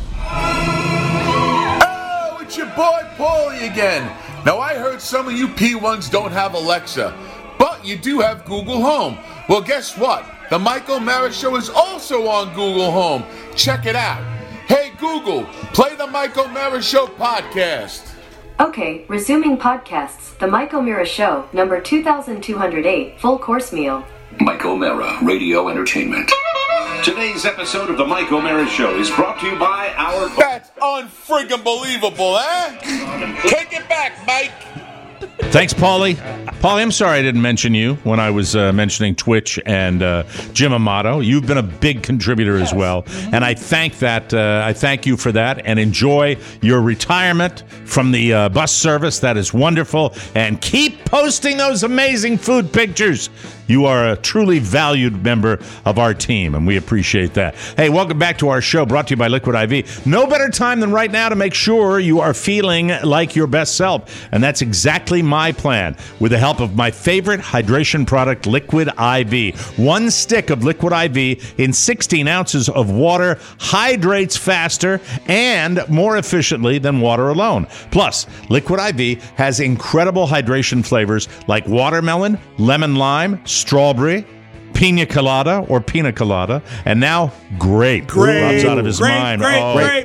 Oh, it's your boy Paulie again. Now, I heard some of you P1s don't have Alexa, but you do have Google Home. Well, guess what? The Mike O'Mara Show is also on Google Home. Check it out. Hey, Google, play the Mike O'Mara Show podcast. Okay, resuming podcasts. The Mike O'Mara Show, number 2208, full course meal. Mike O'Mara, Radio Entertainment. Today's episode of The Mike O'Mara Show is brought to you by our... That's unfriggin' believable, eh? Take it back, Mike. Thanks, Paulie. Paulie, I'm sorry I didn't mention you when I was mentioning Twitch and Jim Amato. You've been a big contributor as well, and I thank you for that, and enjoy your retirement from the bus service. That is wonderful, and keep posting those amazing food pictures. You are a truly valued member of our team, and we appreciate that. Hey, welcome back to our show, brought to you by Liquid IV. No better time than right now to make sure you are feeling like your best self, and that's exactly my plan, with the help of my favorite hydration product, Liquid IV. One stick of Liquid IV in 16 ounces of water hydrates faster and more efficiently than water alone. Plus, Liquid IV has incredible hydration flavors like watermelon, lemon lime, strawberry, pina colada or pina colada, and now grape. Rob's out of his mind. Grape.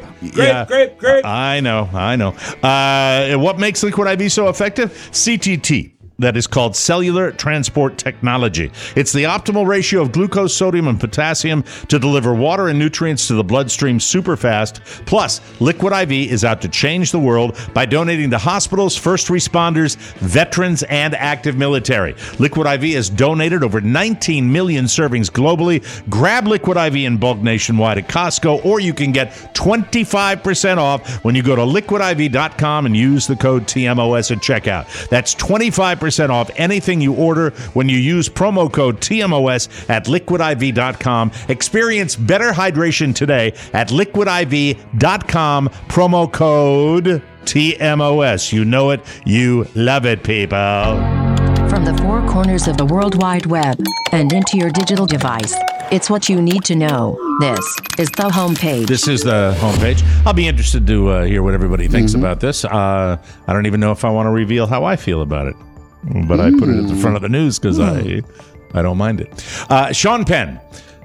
I know. What makes Liquid IV so effective? CTT. That is called cellular transport technology. It's the optimal ratio of glucose, sodium, and potassium to deliver water and nutrients to the bloodstream super fast. Plus, Liquid IV is out to change the world by donating to hospitals, first responders, veterans, and active military. Liquid IV has donated over 19 million servings globally. Grab Liquid IV in bulk nationwide at Costco, or you can get 25% off when you go to liquidiv.com and use the code TMOS at checkout. That's 25% off anything you order when you use promo code TMOS at liquidiv.com. Experience better hydration today at liquidiv.com, promo code TMOS. You know it, you love it, people. From the four corners of the World Wide Web and into your digital device, it's what you need to know. This is the homepage. This is the homepage. I'll be interested to hear what everybody thinks about this. I don't even know if I want to reveal how I feel about it. But I put it at the front of the news because I don't mind it. Sean Penn,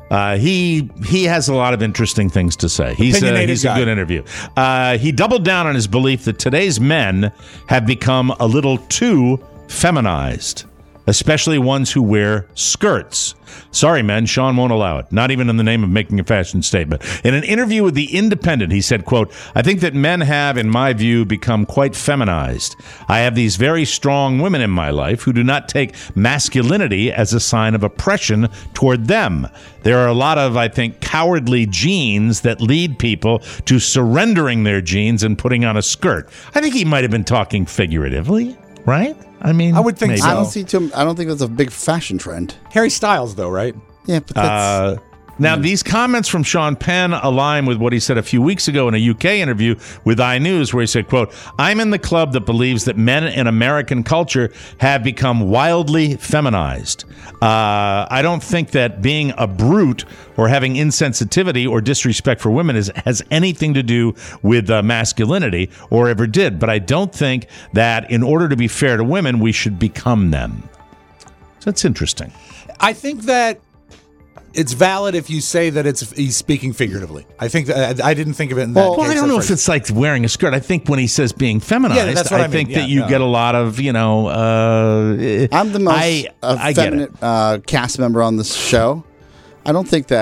he has a lot of interesting things to say. He's a good interview. He doubled down on his belief that today's men have become a little too feminized, especially ones who wear skirts. Sorry, men, Sean won't allow it, not even in the name of making a fashion statement. In an interview with The Independent, he said, quote, "I think that men have, in my view, become quite feminized. I have these very strong women in my life who do not take masculinity as a sign of oppression toward them. There are a lot of, I think, cowardly genes that lead people to surrendering their genes and putting on a skirt." I think he might have been talking figuratively, right? I mean, I would think so. I don't think that's a big fashion trend. Harry Styles, though, right? Yeah, but that's... Now, these comments from Sean Penn align with what he said a few weeks ago in a UK interview with iNews, where he said, quote, "I'm in the club that believes that men in American culture have become wildly feminized. I don't think that being a brute or having insensitivity or disrespect for women has anything to do with masculinity or ever did. But I don't think that in order to be fair to women, we should become them." So that's interesting. I think that it's valid if you say that he's speaking figuratively. I think that I didn't think of it in that case. Well, I don't know if it's like wearing a skirt. I think when he says being feminized, that's what I think mean. that you get a lot of, I'm the most effeminate cast member on this show. I don't think.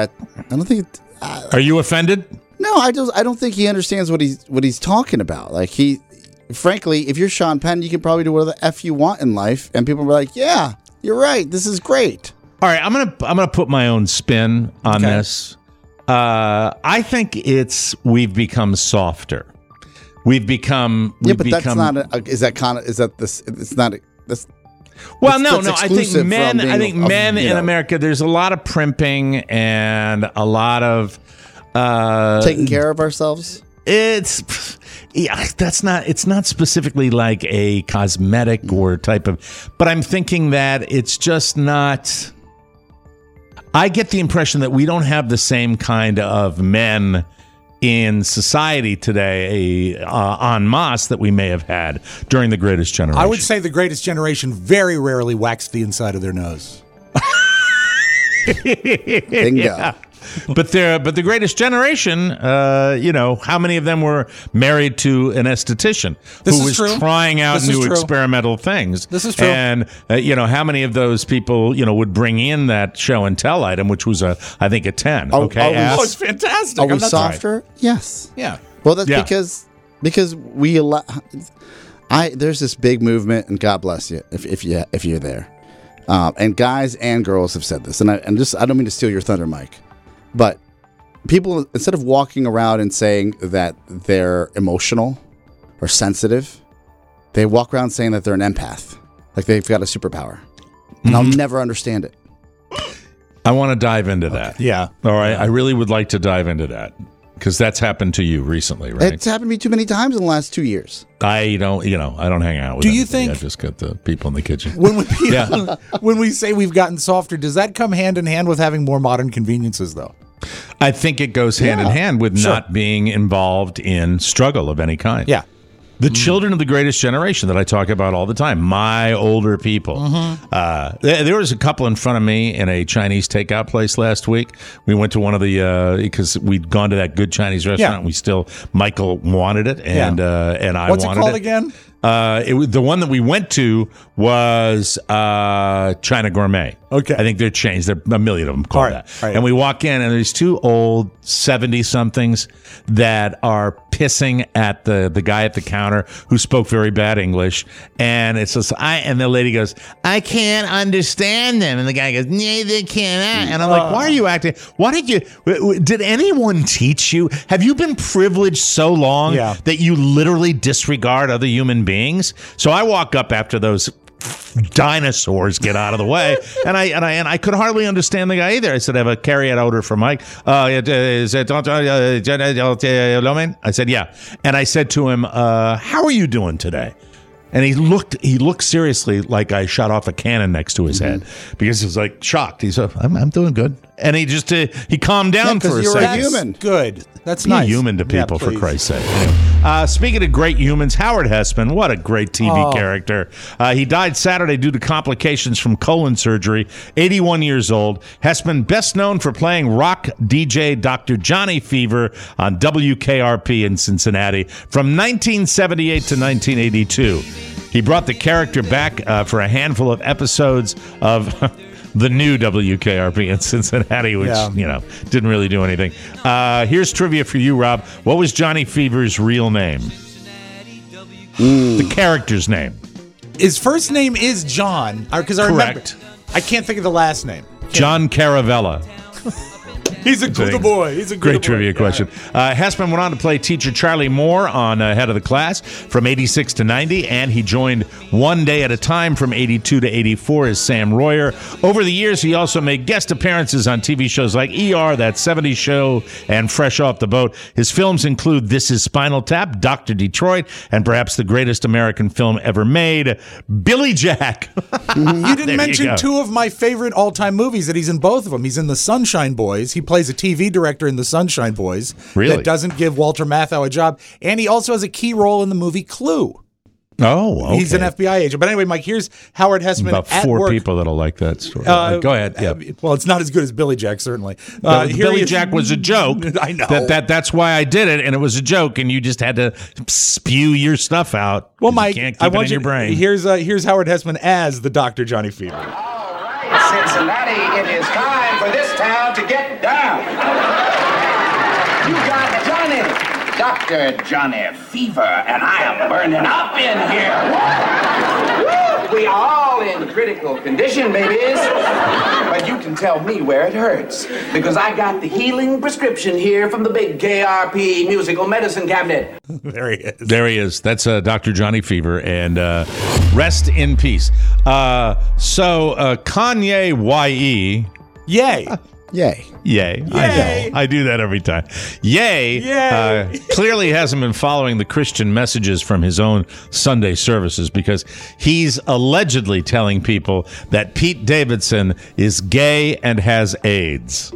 Are you offended? No, I don't think he understands what he's talking about. Like frankly, if you're Sean Penn, you can probably do whatever the F you want in life. And people are like, yeah, you're right. This is great. All right, I'm gonna put my own spin on this. I think we've become softer. We've become. That's not. It's not. Well, no. I think men. In America, there's a lot of primping and a lot of taking care of ourselves. It's not specifically like a cosmetic or type of. But I'm thinking that it's just not. I get the impression that we don't have the same kind of men in society today en masse that we may have had during the Greatest Generation. I would say the Greatest Generation very rarely waxed the inside of their nose. Bingo. Yeah. But the Greatest Generation, how many of them were married to an esthetician who was trying out new experimental things? This is true. And how many of those people would bring in that show and tell item, which was I think a 10. It's fantastic. Are we softer? Yes. Yeah. Well, that's because we allow. There's this big movement, and God bless you if you're there. And guys and girls have said this, and I don't mean to steal your thunder, Mike. But people, instead of walking around and saying that they're emotional or sensitive, they walk around saying that they're an empath, like they've got a superpower. And I'll never understand it. I want to dive into that. Yeah. All right. I really would like to dive into that because that's happened to you recently, right? It's happened to me too many times in the last 2 years. I don't hang out with. Do you think? I just got the people in the kitchen. When we say we've gotten softer, does that come hand in hand with having more modern conveniences, though? I think it goes hand in hand with not being involved in struggle of any kind. Yeah. The children of the Greatest Generation that I talk about all the time, my older people. There was a couple in front of me in a Chinese takeout place last week. We went to one of the because we'd gone to that good Chinese restaurant. Yeah. Michael wanted it, and I What's wanted it. What's it called again? It was the one that we went to was China Gourmet. Okay, I think they're changed. There are a million of them called that. Right. And we walk in, and there's two old 70-somethings that are pissing at the guy at the counter who spoke very bad English. And it's just and the lady goes, "I can't understand them," and the guy goes, "Neither can I." And I'm like, "Why are you acting? Did anyone teach you? Have you been privileged so long that you literally disregard other human beings?" So I walk up after those dinosaurs get out of the way, and I could hardly understand the guy either. I said, "I have a carryout order for Mike." Is it I said, "Yeah," and I said to him, "How are you doing today?" And he looked seriously like I shot off a cannon next to his head because he was like shocked. He said, "I'm doing good," and he just he calmed down for a second. You're a human. Good. That's Be nice. human to people, for Christ's sake. Speaking of great humans, Howard Hesseman, what a great TV character. He died Saturday due to complications from colon surgery, 81 years old. Hesseman, best known for playing rock DJ Dr. Johnny Fever on WKRP in Cincinnati from 1978 to 1982. He brought the character back for a handful of episodes of the new WKRP in Cincinnati, which, didn't really do anything. Here's trivia for you, Rob. What was Johnny Fever's real name? The character's name. His first name is John, because I remember. I can't think of the last name. John Caravella. He's a good boy. He's a good great trivia question. Hesseman went on to play teacher Charlie Moore on Head of the Class from 86 to 90, and he joined One Day at a Time from 82 to 84 as Sam Royer. Over the years, he also made guest appearances on TV shows like ER, That 70s Show, and Fresh Off the Boat. His films include This Is Spinal Tap, Dr. Detroit, and perhaps the greatest American film ever made, Billy Jack. You didn't mention two of my favorite all-time movies that he's in both of them. He's in The Sunshine Boys. He plays a TV director in The Sunshine Boys that doesn't give Walter Matthau a job. And he also has a key role in the movie Clue. Oh, okay. He's an FBI agent. But anyway, Mike, here's Howard Hesseman About four people that'll like that story. Go ahead. Yeah. Well, it's not as good as Billy Jack, certainly. Billy Jack was a joke. I know. That's why I did it, and it was a joke, and you just had to spew your stuff out. Well, Mike, you can't keep it in your brain. Here's Howard Hesseman as the Dr. Johnny Fever. All right, Cincinnati, it is time for this town to get down. You got Johnny. Dr. Johnny Fever, and I am burning up in here. We are all in critical condition, babies. But you can tell me where it hurts, because I got the healing prescription here from the big KRP musical medicine cabinet. There he is. There he is. That's Dr. Johnny Fever, and rest in peace. So Kanye Y.E. Yay. Yay. Yay. I do that every time. Yay. Clearly hasn't been following the Christian messages from his own Sunday services, because he's allegedly telling people that Pete Davidson is gay and has AIDS.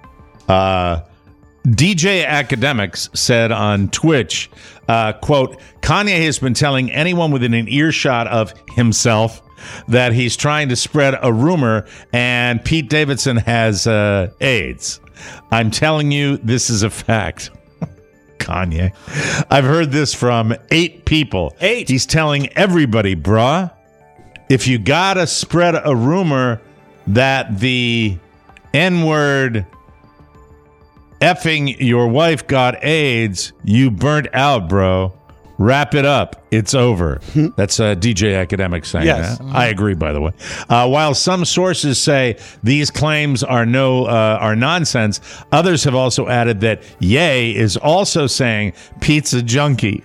DJ Academics said on Twitch, quote, Kanye has been telling anyone within an earshot of himself that he's trying to spread a rumor and Pete Davidson has AIDS. I'm telling you, this is a fact. Kanye. I've heard this from 8 people. 8. He's telling everybody, bruh, if you gotta spread a rumor that the N-word effing your wife got AIDS, you burnt out, bro. Wrap it up. It's over. That's DJ Academic saying Yes. that. I agree, by the way. While some sources say these claims are nonsense, others have also added that Ye is also saying pizza junkie.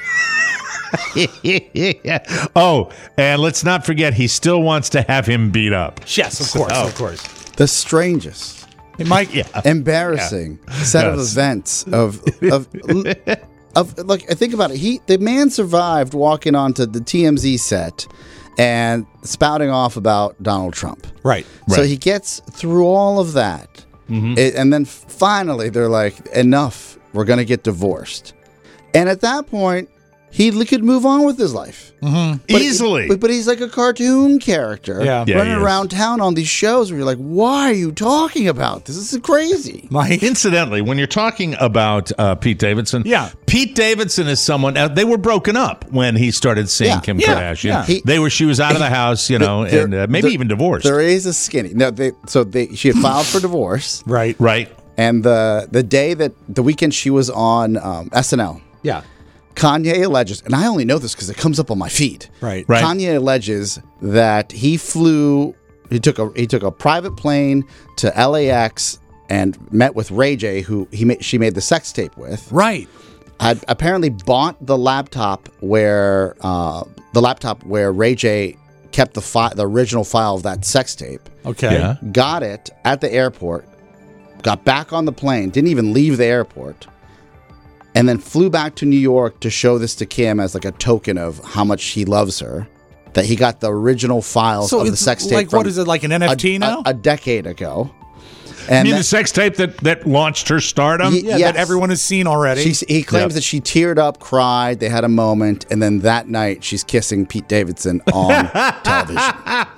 Oh, and let's not forget, he still wants to have him beat up. Yes, of course, of course. The strangest, Mike, embarrassing set of events of like, think about it. The man survived walking onto the TMZ set and spouting off about Donald Trump. Right. So he gets through all of that, and then finally they're like, "Enough. We're going to get divorced." And at that point, he could move on with his life easily. But he's like a cartoon character running around town on these shows where you're like, why are you talking about this? This is crazy. Mike? Incidentally, when you're talking about Pete Davidson, Pete Davidson is someone, they were broken up when he started seeing Kim Kardashian. She was out of the house, and maybe even divorced. There is a skinny. No, she had filed for divorce. Right. And the weekend she was on SNL. Yeah. Kanye alleges, and I only know this because it comes up on my feed. Right. Kanye alleges that he took a private plane to LAX and met with Ray J, who she made the sex tape with. Right. Had apparently bought the laptop where Ray J kept the original file of that sex tape. Okay. Yeah. Got it at the airport, got back on the plane, didn't even leave the airport, and then flew back to New York to show this to Kim as like a token of how much he loves her. That he got the original files of the sex tape. Like, what is it, like an NFT now? A decade ago. And the sex tape that launched her stardom? That everyone has seen already. He claims that she teared up, cried, they had a moment, and then that night she's kissing Pete Davidson on television.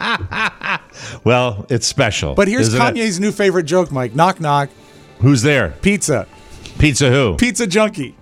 Well, it's special. But here's Kanye's new favorite joke, Mike. Knock, knock. Who's there? Pizza. Pizza who? Pizza junkie.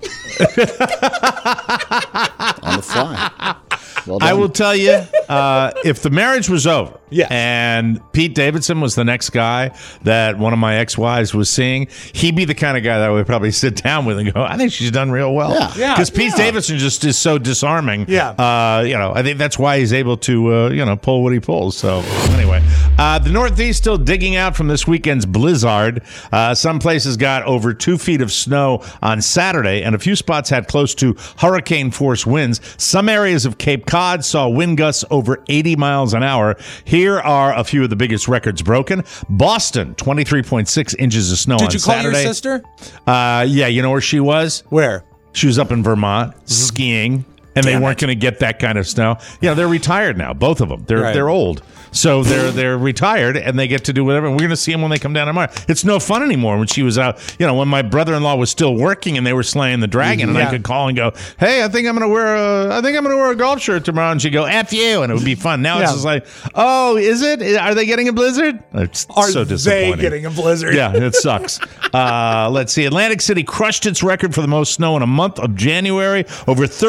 On the fly. Well done. I will tell you, if the marriage was over Yes. and Pete Davidson was the next guy that one of my ex-wives was seeing, he'd be the kind of guy that I would probably sit down with and go, I think she's done real well. Yeah. Because Pete Davidson just is so disarming. Yeah. I think that's why he's able to, pull what he pulls. So anyway, the Northeast still digging out from this weekend's blizzard. Some places got over 2 feet of snow on Saturday, and a few spots had close to hurricane force winds. Some areas of Cape Cod saw wind gusts over 80 miles an hour. Here are a few of the biggest records broken. Boston, 23.6 inches of snow on Saturday. Did you call your sister? Yeah, you know where she was? Where? She was up in Vermont skiing, and they weren't going to get that kind of snow. They're retired now, both of them. They're old. So they're retired, and they get to do whatever. And we're going to see them when they come down tomorrow. It's no fun anymore when she was out. When my brother-in-law was still working and they were slaying the dragon, and I could call and go, "Hey, I think I'm going to wear a golf shirt tomorrow." And she'd go, "F you," and it would be fun. Now it's just like, "Oh, is it? Are they getting a blizzard?" It's so disappointing. Are they getting a blizzard? Yeah, it sucks. Let's see. Atlantic City crushed its record for the most snow in a month of January, over 33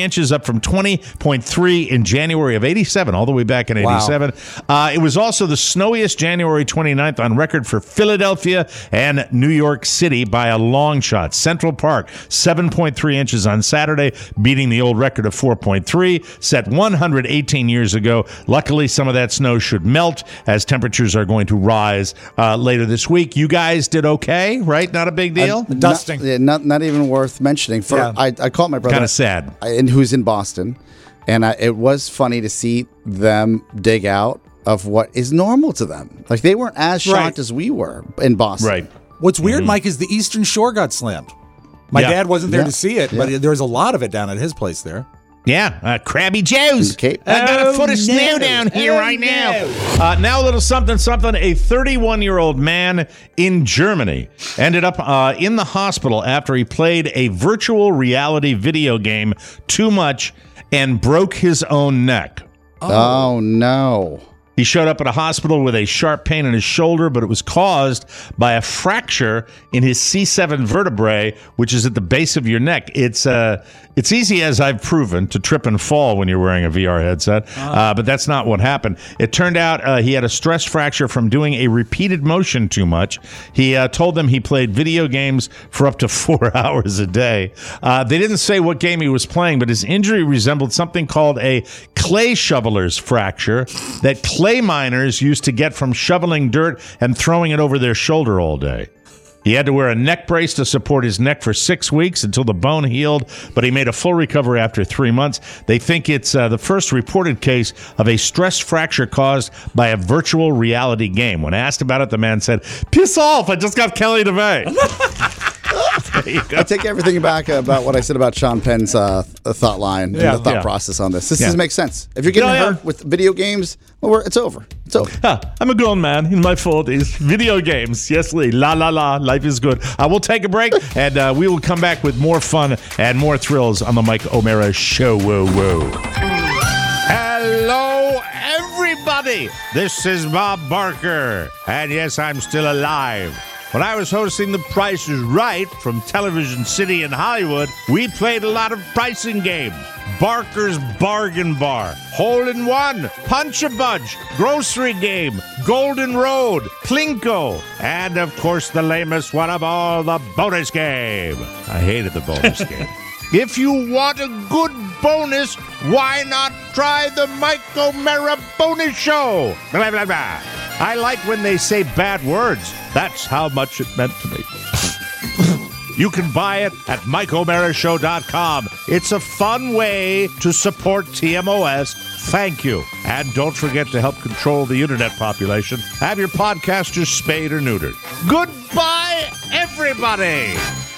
inches, up from 20.3 in January of 87, all the way back in 87. It was also the snowiest January 29th on record for Philadelphia and New York City by a long shot. Central Park, 7.3 inches on Saturday, beating the old record of 4.3, set 118 years ago. Luckily, some of that snow should melt as temperatures are going to rise later this week. You guys did okay, right? Not a big deal? Dusting. Not even worth mentioning. I called my brother. Kind of sad. Who's in Boston. And it was funny to see them dig out of what is normal to them. Like, they weren't as shocked as we were in Boston. Right. What's weird, Mike, is the Eastern Shore got slammed. My dad wasn't there to see it, but there's a lot of it down at his place there. Yeah, Krabby Joe's. I got a foot of snow down here right now. Now a little something. A 31-year-old man in Germany ended up in the hospital after he played a virtual reality video game too much and broke his own neck. Oh no. He showed up at a hospital with a sharp pain in his shoulder, but it was caused by a fracture in his C7 vertebrae, which is at the base of your neck. It's easy, as I've proven, to trip and fall when you're wearing a VR headset, but that's not what happened. It turned out he had a stress fracture from doing a repeated motion too much. He told them he played video games for up to 4 hours a day. They didn't say what game he was playing, but his injury resembled something called a clay shoveler's fracture that clay miners used to get from shoveling dirt and throwing it over their shoulder all day. He had to wear a neck brace to support his neck for 6 weeks until the bone healed, but he made a full recovery after 3 months. They think it's the first reported case of a stress fracture caused by a virtual reality game. When asked about it, the man said, "Piss off, I just got Kelly DeVay." I take everything back about what I said about Sean Penn's thought line and the thought process on this. This doesn't make sense. If you're getting hurt with video games, well, it's over. It's over. I'm a grown man in my 40s. Video games. Yes, Lee. La, la, la. Life is good. We'll take a break, and we will come back with more fun and more thrills on the Mike O'Meara Show. Whoa, whoa. Hello, everybody. This is Bob Barker. And yes, I'm still alive. When I was hosting The Price is Right from Television City in Hollywood, we played a lot of pricing games. Barker's Bargain Bar, Hole in One, Punch a Bunch, Grocery Game, Golden Road, Plinko, and of course the lamest one of all, the bonus game. I hated the bonus game. If you want a good bonus, why not try the Mike O'Meara Bonus Show? Blah, blah, blah. I like when they say bad words. That's how much it meant to me. You can buy it at MikeO'MearaShow.com. It's a fun way to support TMOS. Thank you. And don't forget to help control the internet population. Have your podcasters spayed or neutered. Goodbye, everybody.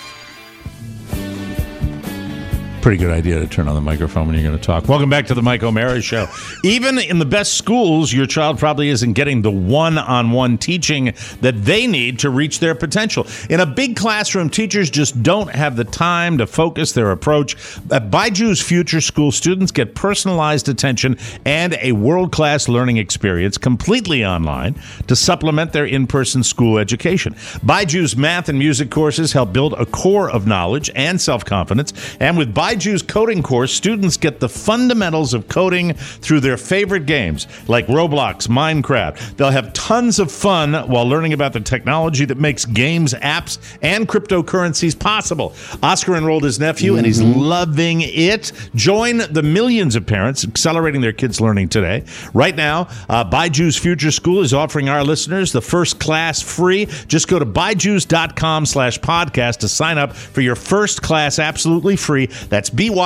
Pretty good idea to turn on the microphone when you're going to talk. Welcome back to the Mike O'Meara Show. Even in the best schools, your child probably isn't getting the one-on-one teaching that they need to reach their potential. In a big classroom, teachers just don't have the time to focus their approach. At Byju's Future School, students get personalized attention and a world-class learning experience completely online to supplement their in-person school education. Byju's math and music courses help build a core of knowledge and self-confidence. And with Byju's coding course, students get the fundamentals of coding through their favorite games like Roblox, Minecraft. They'll have tons of fun while learning about the technology that makes games, apps, and cryptocurrencies possible. Oscar enrolled his nephew, and he's loving it. Join the millions of parents accelerating their kids' learning today. Right now, Byju's Future School is offering our listeners the first class free. Just go to byjus.com/podcast to sign up for your first class absolutely free. That's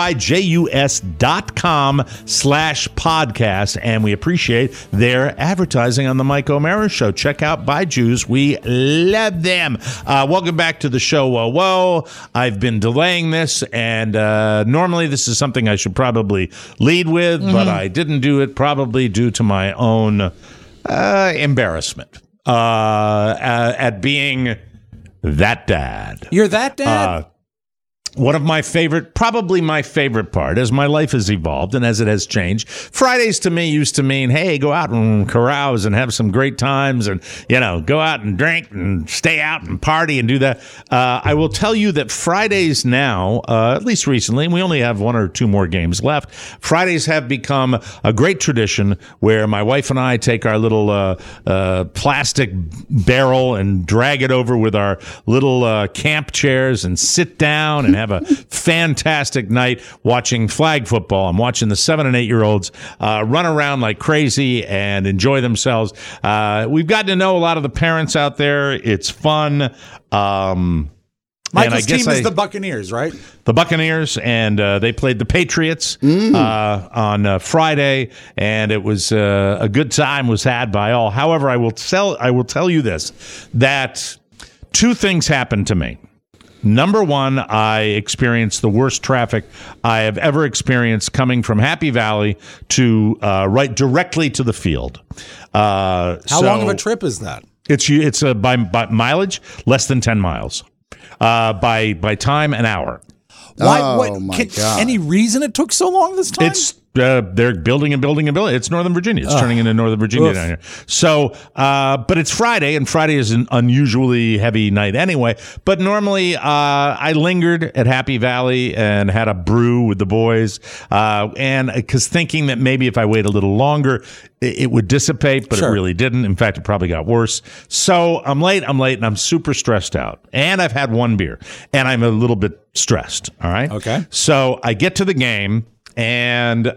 byjus.com/podcast. And we appreciate their advertising on the Mike O'Meara Show. Check out Byju's. We love them. Welcome back to the show. Whoa. I've been delaying this, and normally this is something I should probably lead with, but I didn't do it, probably due to my own embarrassment at being that dad. You're that dad? one of my favorite, probably my favorite part, as my life has evolved and as it has changed. Fridays to me used to mean, hey, go out and carouse and have some great times and, go out and drink and stay out and party and do that. I will tell you that Fridays now, at least recently, and we only have 1 or 2 more games left, Fridays have become a great tradition where my wife and I take our little plastic barrel and drag it over with our little camp chairs and sit down and have a fantastic night watching flag football. I'm watching the 7 and 8 year olds run around like crazy and enjoy themselves. We've gotten to know a lot of the parents out there. It's fun. Michael's team is the Buccaneers, right? The Buccaneers, and they played the Patriots on Friday, and it was a good time was had by all. However, I will tell you this, that 2 things happened to me. Number 1, I experienced the worst traffic I have ever experienced coming from Happy Valley to right directly to the field. How long of a trip is that? It's by mileage, less than 10 miles. By time, an hour. Why? Any reason it took so long this time? It's they're building and building and building. It's Northern Virginia. It's turning into Northern Virginia down here. So, but it's Friday, and Friday is an unusually heavy night anyway. But normally, I lingered at Happy Valley and had a brew with the boys, and because thinking that maybe if I wait a little longer, it would dissipate, but it really didn't. In fact, it probably got worse. So I'm late, and I'm super stressed out. And I've had 1 beer, and I'm a little bit stressed. All right. Okay. So I get to the game. And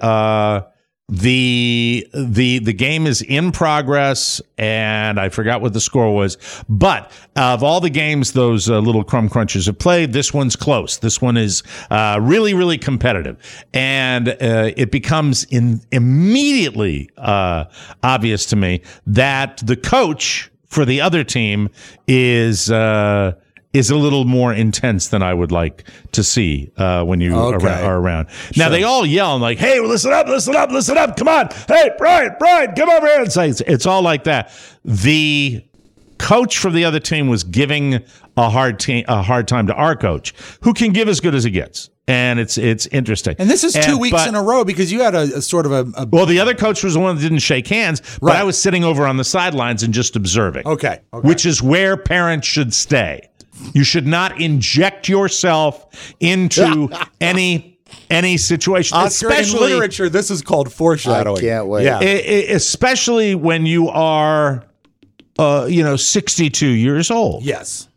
the game is in progress, and I forgot what the score was. But of all the games those little crumb crunchers have played, this one's close. This one is really, really competitive, and it becomes immediately obvious to me that the coach for the other team is a little more intense than I would like to see when you are around. Now, they all yell and like, hey, listen up, come on. Hey, Brian, come over here. It's all like that. The coach from the other team was giving a hard time to our coach, who can give as good as he gets. And it's interesting. And this is 2 weeks in a row because you had a sort of a... Well, the other coach was the one that didn't shake hands, but I was sitting over on the sidelines and just observing. Okay. Which is where parents should stay. You should not inject yourself into any situation. Oscar, in literature, this is called foreshadowing. I can't wait. Yeah. Especially when you are, 62 years old. Yes.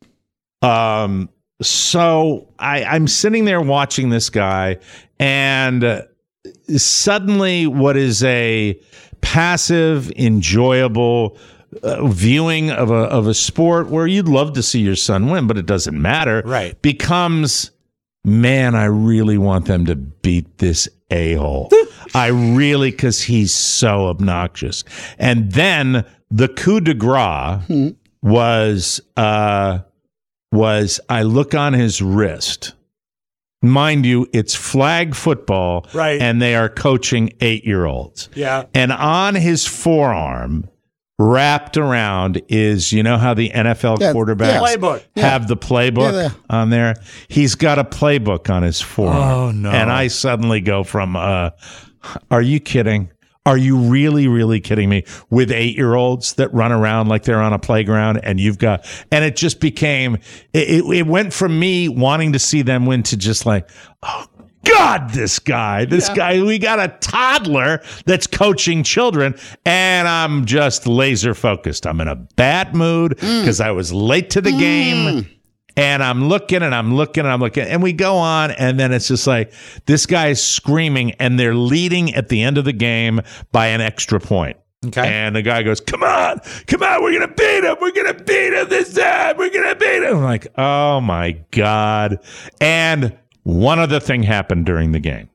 So I'm sitting there watching this guy, and suddenly what is a passive, enjoyable viewing of a sport where you'd love to see your son win, but it doesn't matter, right, becomes, man, I really want them to beat this a-hole. Because he's so obnoxious. And then the coup de grace was I look on his wrist. Mind you, it's flag football, right, and they are coaching 8-year-olds. Yeah. And on his forearm, wrapped around is, how the NFL quarterbacks have the playbook on there? He's got a playbook on his forearm. Oh, no. And I suddenly go from, are you kidding? Are you really, really kidding me? With 8-year-olds that run around like they're on a playground, and and it just became, it went from me wanting to see them win to just like, oh, God, this guy, we got a toddler that's coaching children, and I'm just laser focused. I'm in a bad mood because I was late to the game, and I'm looking, and we go on, and then it's just like, this guy's screaming, and they're leading at the end of the game by an extra point. Okay. And the guy goes, come on, we're going to beat him this time, we're going to beat him. I'm like, oh my God. And one other thing happened during the game.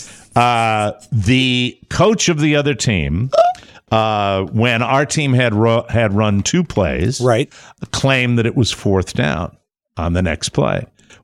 The coach of the other team, when our team had run 2 plays, right, claimed that it was 4th down on the next play.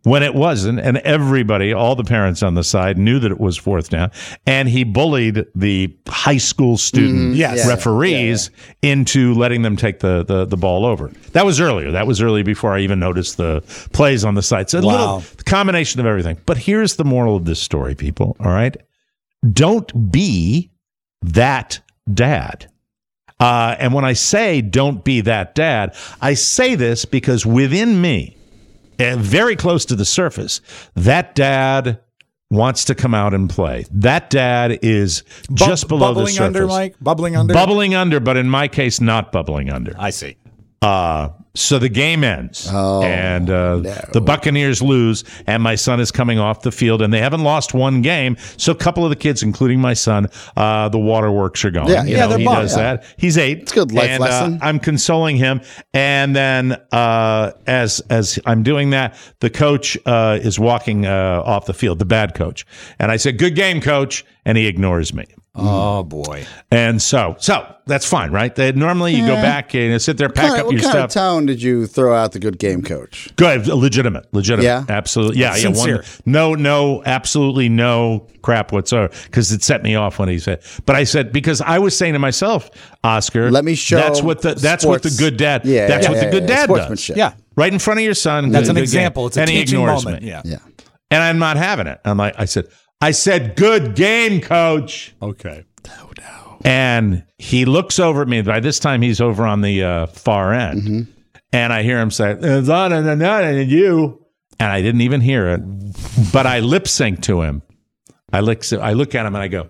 when it wasn't, and everybody, all the parents on the side, knew that it was fourth down, and he bullied the high school student referees into letting them take the ball over. That was earlier. That was early before I even noticed the plays on the side. So a little combination of everything. But here's the moral of this story, people, all right? Don't be that dad. And when I say don't be that dad, I say this because within me, very close to the surface, that dad wants to come out and play. That dad is just below the surface. Bubbling under, Mike? Bubbling under? Bubbling under, but in my case, not bubbling under. I see. So the game ends, and the Buccaneers lose, and my son is coming off the field, and they haven't lost one game. So a couple of the kids, including my son, the waterworks are going. He does that. He's 8. It's a good life lesson. I'm consoling him, and then as I'm doing that, the coach is walking off the field, the bad coach, and I said, "Good game, coach," and he ignores me. Oh boy! And so that's fine, right? Normally you go back and sit there, pack up your stuff. What kind of tone did you throw out the good game coach? Good, legitimate. Yeah, absolutely. Yeah, sincere. No, absolutely no crap whatsoever. Because it set me off when he said. But I said because I was saying to myself, Oscar, let me show. That's what the good dad. Yeah, that's what the good dad does. Yeah, right in front of your son. That's an example. It's a teaching moment. Me. Yeah, and I'm not having it. I said, good game, coach. Okay. No. And he looks over at me. By this time, he's over on the far end. Mm-hmm. And I hear him say, it's on and you. And I didn't even hear it. But I lip sync to him. I look at him and I go.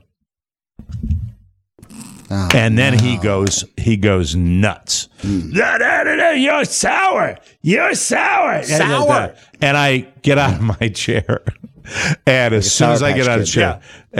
Oh, and then he goes nuts. You're sour. You're sour. Sour. And I get out of my chair. And as soon as I get out of the chair,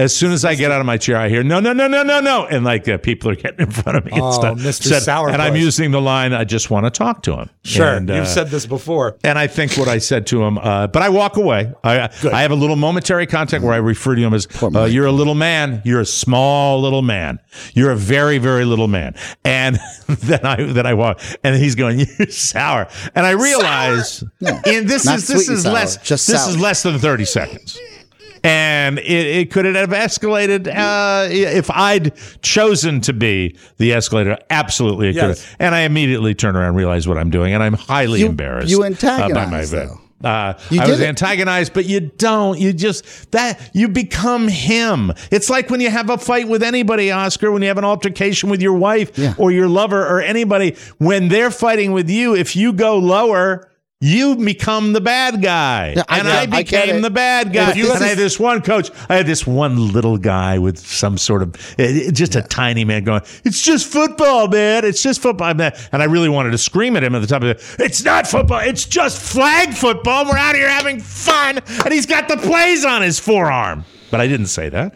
I hear no, and people are getting in front of me and stuff. Mr. Sourpuss. And I'm using the line, I just want to talk to him. Sure, and, you've said this before. And I think what I said to him, but I walk away. I have a little momentary contact where I refer to him as, you're a little man. You're a small little man. You're a very, very little man. And then I walk, and he's going, you're sour. And I realize, and this is less than 30 seconds. And it could have escalated if I'd chosen to be the escalator. Absolutely, it could have. And I immediately turn around and realize what I'm doing, and I'm highly embarrassed. You antagonized, though. I was antagonized, but you don't. You become him. It's like when you have a fight with anybody, Oscar, when you have an altercation with your wife or your lover or anybody, when they're fighting with you, if you go lower, you become the bad guy. Yeah, I became the bad guy. And I had this one coach. I had this one little guy with some sort of, just a tiny man going, it's just football, man. It's just football, man. And I really wanted to scream at him at the top of it. It's not football. It's just flag football. We're out here having fun. And he's got the plays on his forearm. But I didn't say that.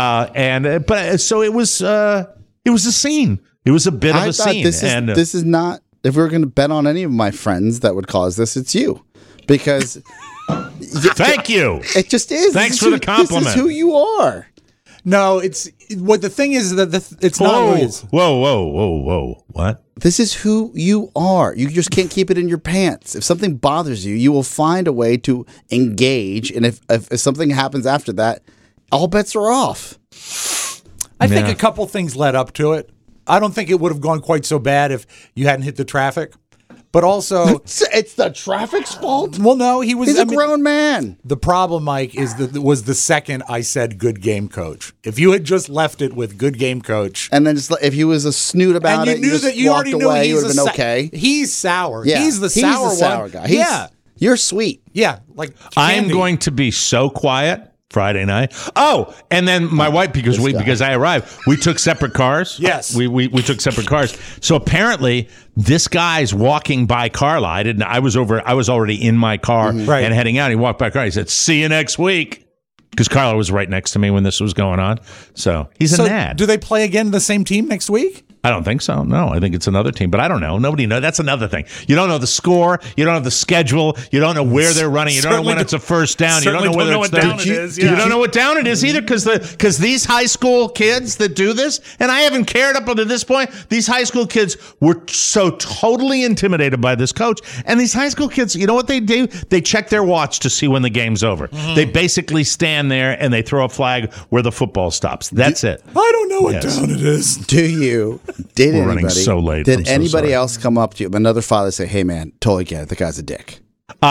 So it was a scene. It was a bit of a scene. This is not. If we were going to bet on any of my friends that would cause this, it's you. Because... Thank you. It just is. Thanks for the compliment. This is who you are. No, the thing is that it's not who he is. Whoa. What? This is who you are. You just can't keep it in your pants. If something bothers you, you will find a way to engage. And if something happens after that, all bets are off. I think a couple things led up to it. I don't think it would have gone quite so bad if you hadn't hit the traffic. But also... It's the traffic's fault? Well, no, he was... He's a grown man. The problem, Mike, was the second I said good game coach. If you had just left it with good game coach... And then just if he was a snoot about it, you already knew he would have been okay. He's sour. Yeah. He's the sour guy. You're sweet. Yeah. Like I'm going to be so quiet... Friday night. Oh, and then my wife, because I arrived, we took separate cars. Yes. We took separate cars. So apparently this guy's walking by Carla. I was already in my car and heading out. He walked by Carla. He said, see you next week. Because Carla was right next to me when this was going on. So he's a mad. Do they play again the same team next week? I don't think so. No, I think it's another team, but I don't know. Nobody knows. That's another thing. You don't know the score. You don't know the schedule. You don't know where they're running. You don't know when it's a first down. You don't know whether it's down it is. You don't know what down it is either, because these high school kids that do this, and I haven't cared up until this point. These high school kids were so totally intimidated by this coach, and these high school kids, you know what they do? They check their watch to see when the game's over. They basically stand there and they throw a flag where the football stops. That's it. I don't know what down it is. Do you? Did We're anybody? running so late. Did I'm so anybody sorry. else come up to you? Another father say, "Hey, man, totally get it. The guy's a dick."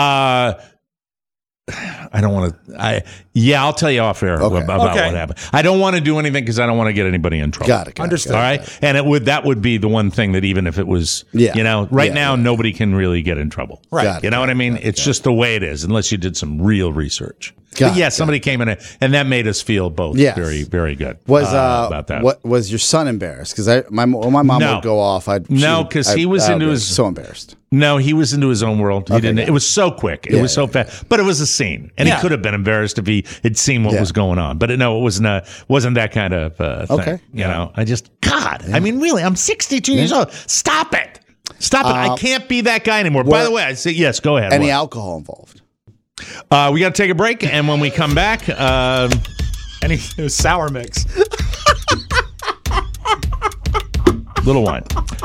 I don't want to. I'll tell you off air about what happened. I don't want to do anything because I don't want to get anybody in trouble. Got it. Understood. All right, and that would be the one thing that even if it was, right now nobody can really get in trouble. Right. You know what I mean? It's just the way it is, unless you did some real research. Somebody came in and that made us feel both very, very good about that. What was your son embarrassed? Because my mom would go off. Because he was into his so embarrassed. No, he was into his own world. He didn't. yeah. It was so quick. It was so fast. But it was a scene, and he could have been embarrassed if he had seen what was going on. But no, it wasn't that kind of thing. Okay. You know, I mean, really, I'm 62 years old. Stop it. Stop it. I can't be that guy anymore. By the way, I say yes. Go ahead. Any alcohol involved? We got to take a break, and when we come back, Any sour mix. little wine.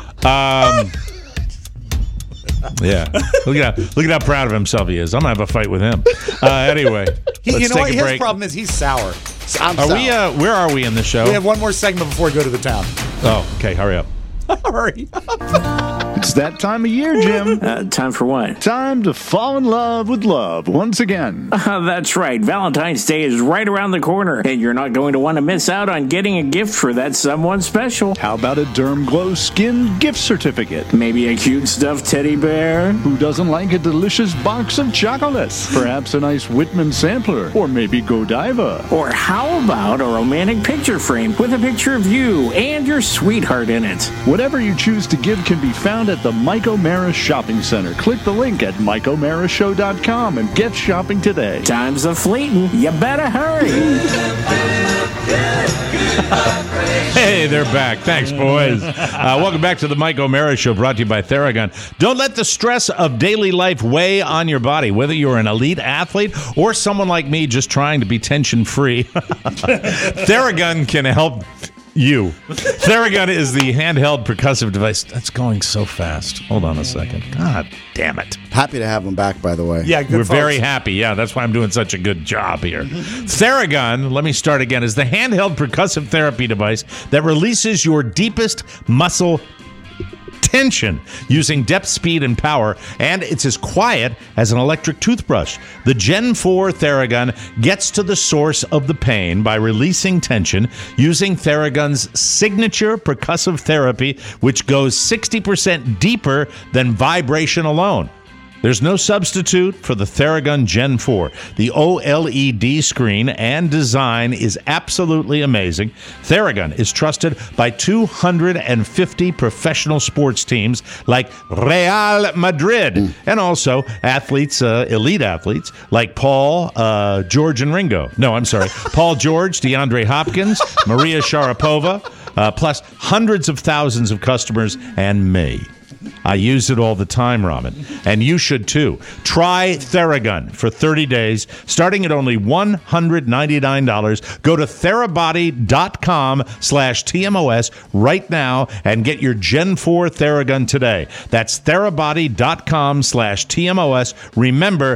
Yeah, look at how proud of himself he is. I'm gonna have a fight with him. Anyway, let's take a break. His problem is he's sour. Where are we in the show? We have one more segment before we go to the town. Oh, okay. Hurry up. Hurry. It's that time of year, Jim. Time for what? Time to fall in love with love once again. That's right. Valentine's Day is right around the corner, and you're not going to want to miss out on getting a gift for that someone special. How about a Derm Glow Skin gift certificate? Maybe a cute stuffed teddy bear? Who doesn't like a delicious box of chocolates? Perhaps a nice Whitman sampler, or maybe Godiva. Or how about a romantic picture frame with a picture of you and your sweetheart in it? Whatever you choose to give can be found at the Mike O'Mara Shopping Center. Click the link at MikeO'MaraShow.com and get shopping today. Time's a-fleetin'. You better hurry. Hey, they're back. Thanks, boys. Welcome back to the Mike O'Mara Show, brought to you by Theragun. Don't let the stress of daily life weigh on your body, whether you're an elite athlete or someone like me just trying to be tension-free. Theragun can help you. Theragun is the handheld percussive device. That's going so fast. Hold on a second. God damn it. Happy to have him back, by the way. Yeah, good We're folks. very happy. Yeah, that's why I'm doing such a good job here. Theragun, let me start again, is the handheld percussive therapy device that releases your deepest muscle tension using depth, speed, and power, and it's as quiet as an electric toothbrush. The Gen 4 Theragun gets to the source of the pain by releasing tension using Theragun's signature percussive therapy, which goes 60% deeper than vibration alone. There's no substitute for the Theragun Gen 4. The OLED screen and design is absolutely amazing. Theragun is trusted by 250 professional sports teams like Real Madrid and also athletes, elite athletes like Paul, George, and Ringo. No, I'm sorry. Paul George, DeAndre Hopkins, Maria Sharapova, plus hundreds of thousands of customers and me. I use it all the time, Ramen. And you should too. Try Theragun for 30 days, starting at only $199. Go to therabody.com/TMOS right now and get your Gen 4 Theragun today. That's therabody.com/TMOS. Remember,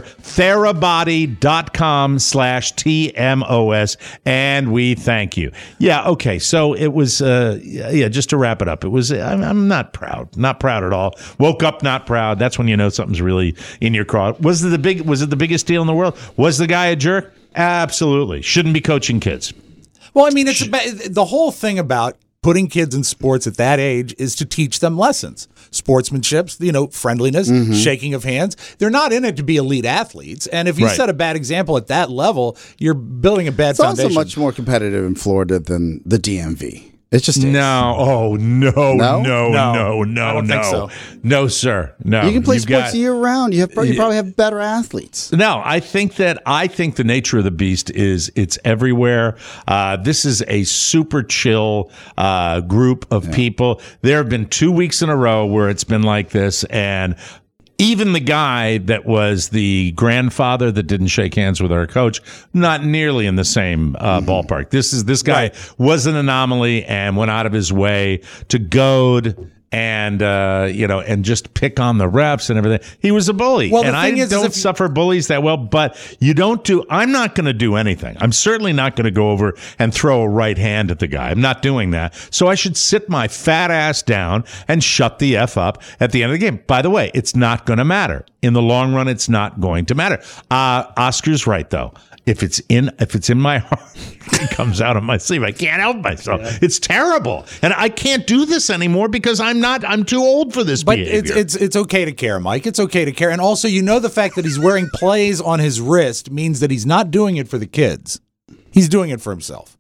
therabody.com/TMOS. And we thank you. Yeah, okay. So it was, just to wrap it up, it was, I'm not proud. Not proud at all. Woke up not proud. That's when you know something's really in your craw. Was it the biggest deal in the world? Was the guy a jerk? Absolutely. Shouldn't be coaching kids. Well, I mean, it's about, the whole thing about putting kids in sports at that age is to teach them lessons. Sportsmanship, friendliness, shaking of hands. They're not in it to be elite athletes. And if you set a bad example at that level, you're building a bad foundation. It's also much more competitive in Florida than the DMV. It's just no. Oh no, No? no. I don't think so. No, sir. No. You can play You've sports got- year round. You probably have better athletes. No, I think the nature of the beast is it's everywhere. This is a super chill group of people. There have been 2 weeks in a row where it's been like this, and even the guy that was the grandfather that didn't shake hands with our coach, not nearly in the same ballpark. This guy was an anomaly and went out of his way to goad and and just pick on the refs and everything. He was a bully. Well, the and thing I is don't if- suffer bullies that well, but I'm not going to do anything. I'm certainly not going to go over and throw a right hand at the guy. I'm not doing that. So I should sit my fat ass down and shut the F up at the end of the game. By the way, it's not going to matter. In the long run, it's not going to matter. Oscar's right, though. If it's in my heart, it comes out of my sleeve. I can't help myself. Yeah. It's terrible, and I can't do this anymore because I'm too old for this behavior. But it's okay to care, Mike. It's okay to care, and also the fact that he's wearing plays on his wrist means that he's not doing it for the kids. He's doing it for himself.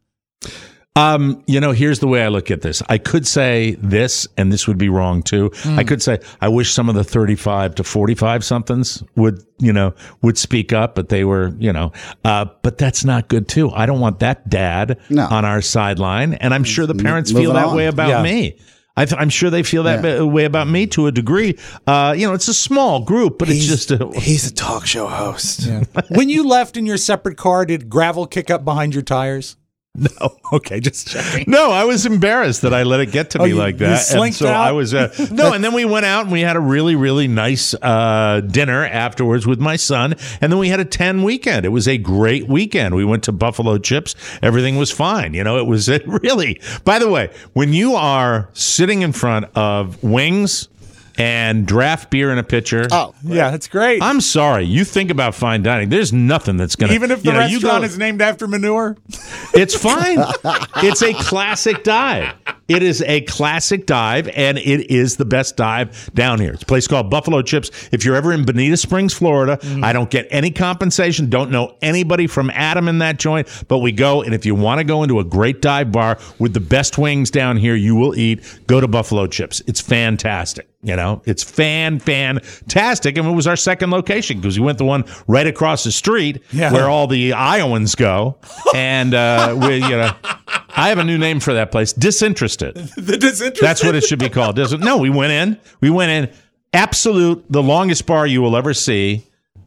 Here's the way I look at this. I could say this, and this would be wrong too. I could say, I wish some of the 35 to 45 somethings would speak up, but they were, but that's not good too. I don't want that dad on our sideline. And I'm sure the parents feel that way about me. I'm sure they feel that way about me to a degree. It's a small group, but he's he's a talk show host. Yeah. When you left in your separate car, did gravel kick up behind your tires? No. Okay, just checking. No, I was embarrassed that I let it get to me like that. You slinked and so out? I was no, and then we went out and we had a really, really nice dinner afterwards with my son, and then we had a 10 weekend. It was a great weekend. We went to Buffalo Chips. Everything was fine. It was really. By the way, when you are sitting in front of wings and draft beer in a pitcher. Oh, yeah, that's great. I'm sorry. You think about fine dining. There's nothing that's going to... Even if the restaurant is named after manure? It's fine. It's a classic dive. It is a classic dive, and it is the best dive down here. It's a place called Buffalo Chips. If you're ever in Bonita Springs, Florida, I don't get any compensation. Don't know anybody from Adam in that joint, but we go, and if you want to go into a great dive bar with the best wings down here you will eat, go to Buffalo Chips. It's fantastic. It's fantastic. And it was our second location because we went the one right across the street where all the Iowans go. And, I have a new name for that place. Disinterested. The Disinterested? That's what it should be called. No, we went in. Absolute, the longest bar you will ever see.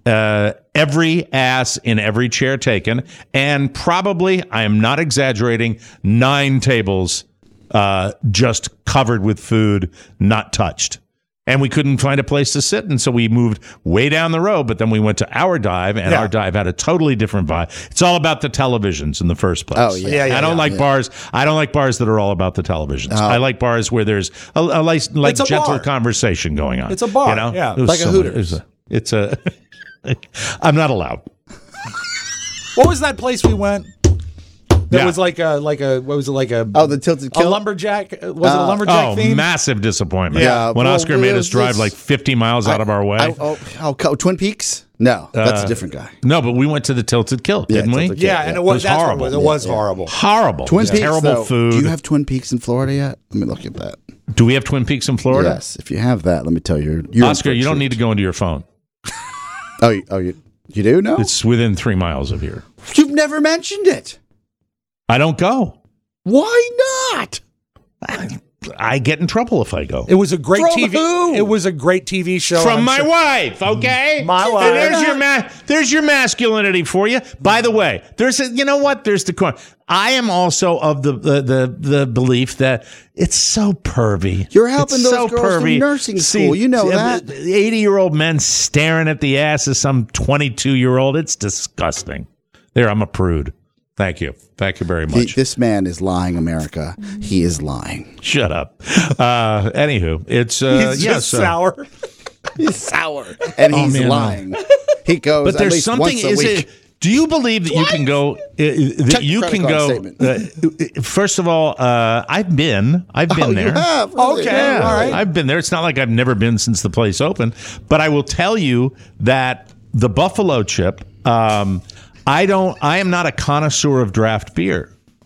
Every ass in every chair taken. And probably, I am not exaggerating, 9 tables just covered with food, not touched. And we couldn't find a place to sit, and so we moved way down the road, but then we went to our dive, and our dive had a totally different vibe. It's all about the televisions in the first place. Oh, yeah. I don't like bars. I don't like bars that are all about the televisions. I like bars where there's a gentle bar. conversation going on. It's a bar, It was like a Hooters. It's a I'm not allowed. What was that place we went? That was like a what was it like a the Tilted Kill? A lumberjack? Was it a lumberjack theme? Massive disappointment. Yeah. When Well, Oscar made us it's- drive like 50 miles out of our way. Twin Peaks? No, that's a different guy. No, but we went to the Tilted Kill, didn't we? Tilted Kill, Yeah, and it was that's horrible. What it was horrible. Horrible. Twin Peaks, terrible though, food. Do you have Twin Peaks in Florida yet? Let me look at that. Do we have Twin Peaks in Florida? Yes. If you have that, let me tell you. You're Oscar, you don't need to go into your phone. You do? No? It's within 3 miles of here. You've never mentioned it. I don't go. Why not? I get in trouble if I go. It was a great From TV. who? It was a great TV show. From I'm my sure- wife, okay? My And wife. there's your masculinity for you. By the way, there's the corner. I am also of the belief that it's so pervy. You're helping It's those so girls pervy. through nursing school. You know that. 80-year-old men staring at the ass of some 22-year-old. It's disgusting. There, I'm a prude. Thank you. Thank you very much. This man is lying, America. He is lying. Shut up. Anywho, it's He's just sour. He's sour. And he's man, lying. He goes But at there's least something. once a Is week. it? Do you believe that you can go? That Check you credit can card go. statement. First of all, I've been there. You have? Really? Okay, Yeah, all right. I've been there. It's not like I've never been since the place opened. But I will tell you that the Buffalo Chip. I am not a connoisseur of draft beer.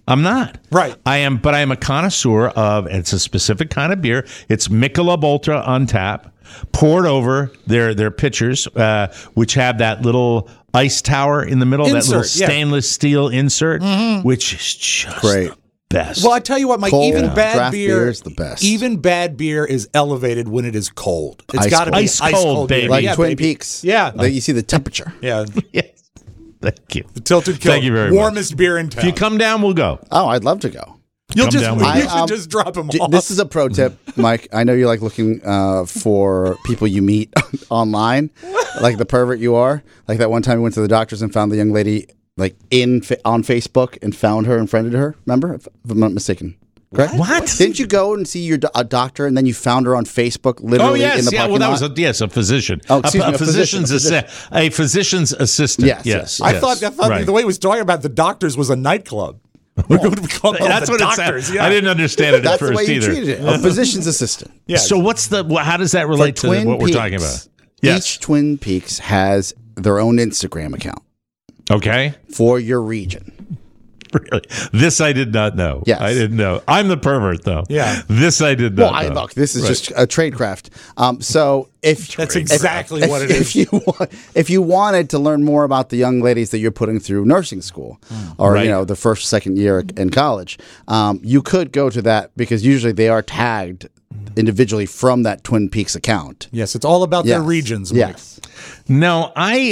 I'm not. Right. I am, but I am a connoisseur of, it's a specific kind of beer. It's Michelob Ultra on tap, poured over their pitchers, which have that little ice tower in the middle, that little stainless steel insert, which is just great. The best. Well, I tell you what, Mike, even bad draft beer is the best. Even bad beer is elevated when it is cold. It's got to be ice cold, baby. Like Twin Peaks. Yeah. You see the temperature. Yeah. Yes. Thank you. The Tilted Kilt. Thank you very Warmest much. beer in town. If you come down, we'll go. Oh, I'd love to go. You should I just drop them off. This is a pro tip, Mike. I know you like looking for people you meet online, like the pervert you are. Like that one time you went to the doctors and found the young lady like on Facebook and found her and friended her. Remember, if I'm not mistaken. Correct? What? Didn't you go and see a doctor and then you found her on Facebook literally in the parking lot? Well, that was a physician. Oh, excuse me, a physician's assistant. Yeah. Yes. I thought right. the way he was talking about the doctors was a nightclub. We're going to be called That's the what doctors. it said. I didn't understand it at first That's the way either. you treated it. A physician's assistant. Yeah. So how does that relate to what we're talking about? Each Twin Peaks has their own Instagram account. Okay. For your region. Really? This I did not know. Yes. I didn't know. I'm the pervert, though. Yeah. This I did not know. Look, this is just a tradecraft. So that's exactly what it is. If you wanted to learn more about the young ladies that you're putting through nursing school, or the first, second year in college, you could go to that because usually they are tagged individually from that Twin Peaks account. Yes, it's all about their regions. Mike. Yes. No,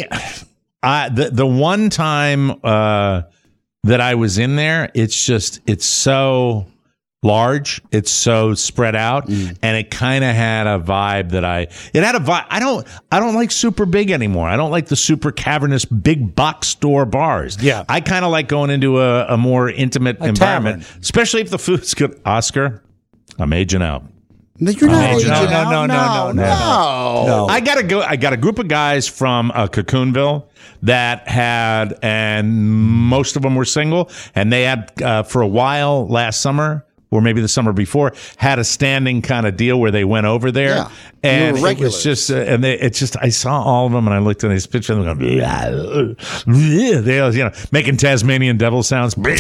the one time that I was in there, it's so large, it's so spread out, and it kind of had a vibe I don't like super big anymore. I don't like the super cavernous big box store bars. Yeah. I kind of like going into a more intimate environment, especially if the food's good. Oscar, I'm aging out. You're not aging out. No. I got a group of guys from Cocoonville that had, and most of them were single, and they had for a while last summer, or maybe the summer before, had a standing kind of deal where they went over there, and it was just, I saw all of them, and I looked at these pictures, and going, they making Tasmanian devil sounds, and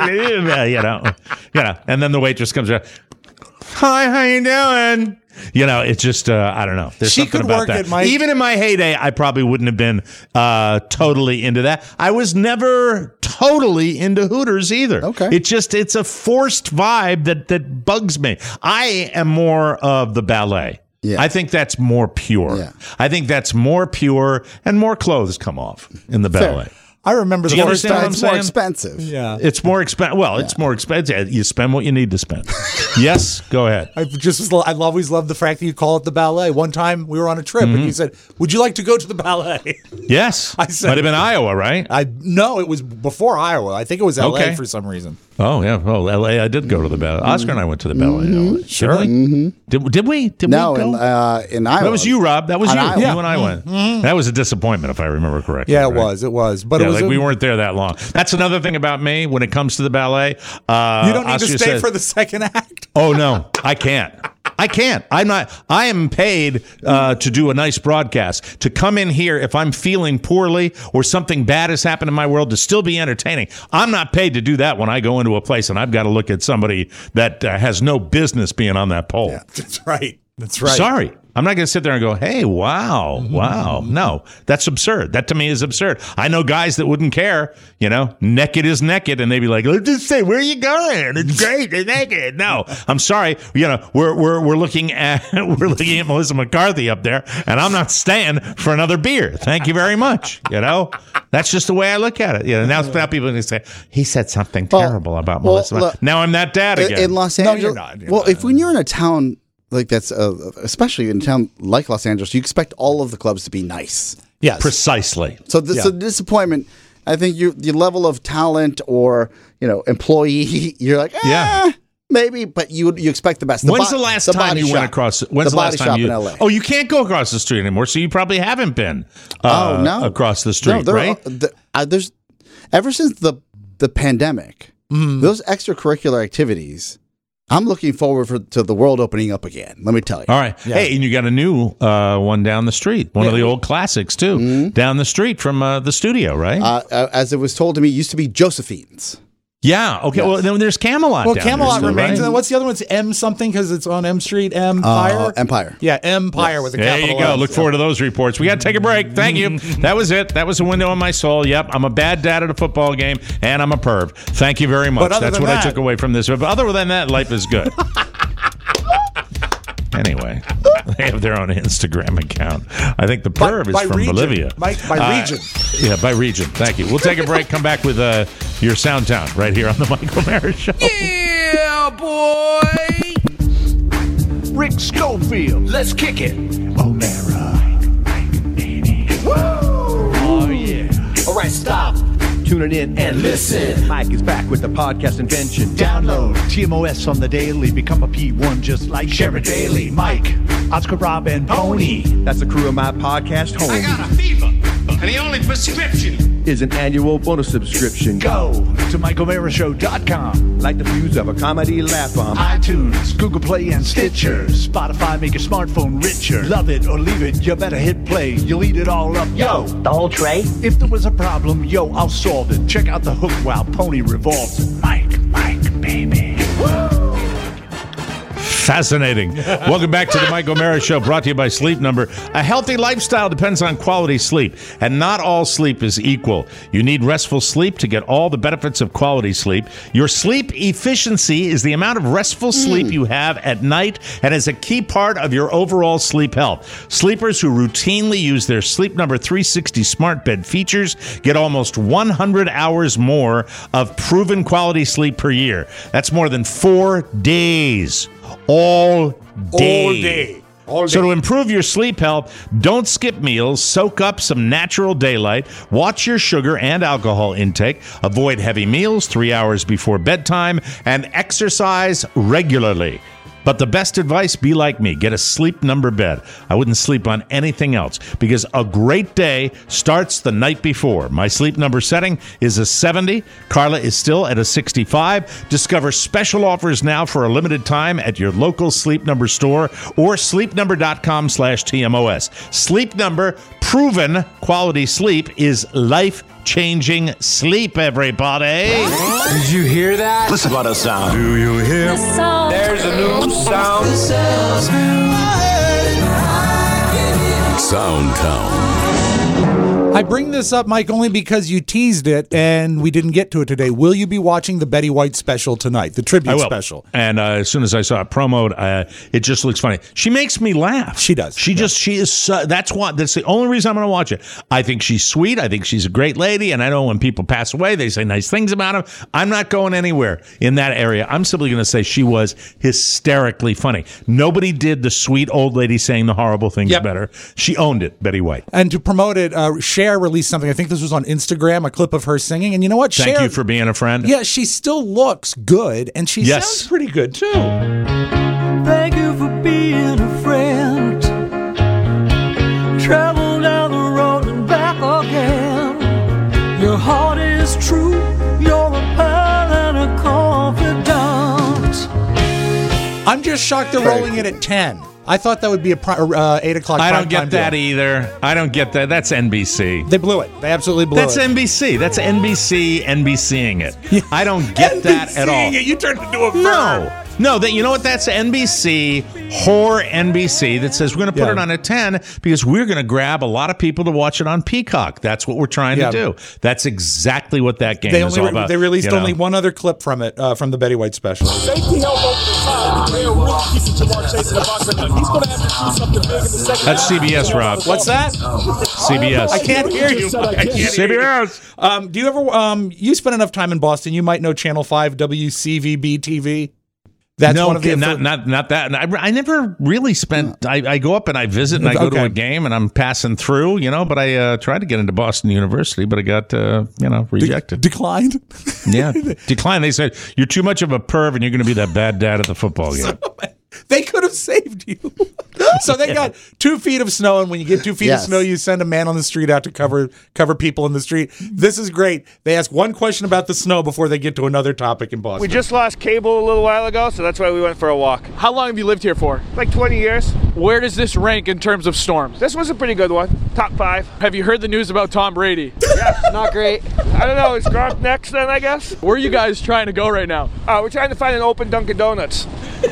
then the waitress comes out. Hi, how you doing? It's just, I don't know. There's something about that. Even in my heyday, I probably wouldn't have been totally into that. I was never totally into Hooters either. Okay. It's a forced vibe that bugs me. I am more of the ballet. Yeah. I think that's more pure. Yeah. I think that's more pure, and more clothes come off in the ballet. Fair. I remember the first time. It's more expensive. Yeah. It's more expensive. Well, it's more expensive. You spend what you need to spend. Yes, go ahead. I always loved the fact that you call it the ballet. One time we were on a trip and you said, "Would you like to go to the ballet?" Yes. I said, might have been Iowa, right? No, it was before Iowa. I think it was LA for some reason. Oh, yeah. Well, LA, I did go to the ballet. Oscar and I went to the ballet. Sure. Did we? Did no, we go? In Iowa. That was you, Rob. That was you. Iowa. You and I went. That was a disappointment, if I remember correctly. Yeah, right? It was. But it was we weren't there that long. That's another thing about me when it comes to the ballet. You don't need to stay for the second act. Oh, no. I can't. I am paid to do a nice broadcast. To come in here if I'm feeling poorly or something bad has happened in my world to still be entertaining. I'm not paid to do that when I go into a place and I've got to look at somebody that has no business being on that pole. Yeah, that's right. Sorry. I'm not going to sit there and go, hey, wow. No, that's absurd. That to me is absurd. I know guys that wouldn't care, naked is naked. And they'd be like, let's just say, where are you going? It's great. It's naked. No, I'm sorry. We're looking at Melissa McCarthy up there, and I'm not staying for another beer. Thank you very much. That's just the way I look at it. Now people are going to say, he said something terrible about Melissa. Look, now I'm that dad again. In Los Angeles. No, you're not. When you're in a town like that's, especially in a town like Los Angeles, you expect all of the clubs to be nice. Yes, precisely. So the disappointment, I think your level of talent or employee, you're like, maybe, but you expect the best. When's the last time you went across? When's the last time in LA? Oh, you can't go across the street anymore, so you probably haven't been. Across the street, right? There's ever since the pandemic, those extracurricular activities. I'm looking forward to the world opening up again. Let me tell you. All right. Yeah. Hey, and you got a new one down the street. One of the old classics, too. Down the street from the studio, right? As it was told to me, it used to be Josephine's. Yeah. Okay. Yes. Well, then there's Camelot. Well, down Camelot there still, remains. right? And then what's the other one? It's M something because it's on M Street. Empire. Empire. Yeah, Empire with a There capital you go. M. Look forward to those reports. We got to take a break. Thank you. That was it. That was a window on my soul. Yep. I'm a bad dad at a football game, and I'm a perv. Thank you very much. That's what I took away from this. But other than that, life is good. Anyway, they have their own Instagram account. I think the perv is from region. Bolivia. By region. Yeah, by region. Thank you. We'll take a break. Come back with your Soundtown right here on the Michael Mara Show. Yeah, boy. Rick Schofield. Let's kick it. O'Mara. Woo! Oh, yeah. All right, stop. Tuning in and listen. Mike is back with the podcast invention. Download TMOS on the daily. Become a P1 just like Sheriff Daily. Mike, Oscar, Rob, and Pony. That's the crew of my podcast home. I got a fever, and the only prescription is an annual bonus subscription. Go to MichaelMaraShow.com. Like the views of a comedy laugh bomb. iTunes, Google Play, and Stitcher. Spotify, make your smartphone richer. Love it or leave it, you better hit play. You'll eat it all up, yo. The whole tray? If there was a problem, yo, I'll solve it. Check out the hook while Pony revolves it. Mike, baby. Woo! Fascinating. Welcome back to the Michael Mara Show, brought to you by Sleep Number. A healthy lifestyle depends on quality sleep, and not all sleep is equal. You need restful sleep to get all the benefits of quality sleep. Your sleep efficiency is the amount of restful sleep you have at night and is a key part of your overall sleep health. Sleepers who routinely use their Sleep Number 360 smart bed features get almost 100 hours more of proven quality sleep per year. That's more than 4 days. All day. So to improve your sleep health, don't skip meals, soak up some natural daylight, watch your sugar and alcohol intake, avoid heavy meals 3 hours before bedtime, and exercise regularly. But the best advice, be like me. Get a Sleep Number bed. I wouldn't sleep on anything else because a great day starts the night before. My Sleep Number setting is a 70. Carla is still at a 65. Discover special offers now for a limited time at your local Sleep Number store or sleepnumber.com/TMOS. Sleep Number, proven quality sleep is life-changing sleep, everybody. Did you hear that? Listen about a sound. Do you hear? There's a new sound. Soundtown. I bring this up, Mike, only because you teased it and we didn't get to it today. Will you be watching the Betty White special tonight, the tribute special? And as soon as I saw it promoted, it just looks funny. She makes me laugh. She does. She is. That's the only reason I'm going to watch it. I think she's sweet. I think she's a great lady. And I know when people pass away, they say nice things about them. I'm not going anywhere in that area. I'm simply going to say she was hysterically funny. Nobody did the sweet old lady saying the horrible things better. She owned it, Betty White. And to promote it, Cher released something. I think this was on Instagram, a clip of her singing. And you know what? Thank you for being a friend. Yeah, she still looks good, and she sounds pretty good, too. Thank you for being a friend. Travel down the road and back again. Your heart is true. You're a pal and a confidant. I'm just shocked they're rolling it at 10. I thought that would be a 8 o'clock. I don't get that either. I don't get that. That's NBC. They blew it. They absolutely blew That's it. NBC. That's NBC NBCing it. I don't get that at all. You turned into a verb. No, you know what? That's NBC, whore NBC, that says we're going to put it on at 10 because we're going to grab a lot of people to watch it on Peacock. That's what we're trying to do. That's exactly what that game is all about. They released only one other clip from it, from the Betty White special. Safety help over the top. They're really keeping Jamar Chase in the box right now. He's going to have to do something big in the second That's half. CBS, Rob. What's that? CBS. I can't hear you. CBS. Do you ever? You spent enough time in Boston. You might know Channel 5 WCVB TV. That's no, one of the not that. I never really spent. I go up and I visit and I go to a game and I'm passing through, but I tried to get into Boston University, but I got rejected. Declined. Yeah, declined. They said you're too much of a perv and you're going to be that bad dad at the football game. They could have saved you. So they got 2 feet of snow, and when you get 2 feet of snow, you send a man on the street out to cover people in the street. This is great. They ask one question about the snow before they get to another topic in Boston. We just lost cable a little while ago, so that's why we went for a walk. How long have you lived here for? Like 20 years. Where does this rank in terms of storms? This was a pretty good one. Top 5. Have you heard the news about Tom Brady? Yeah, not great. I don't know. Is Gronk next then, I guess? Where are you guys trying to go right now? We're trying to find an open Dunkin' Donuts.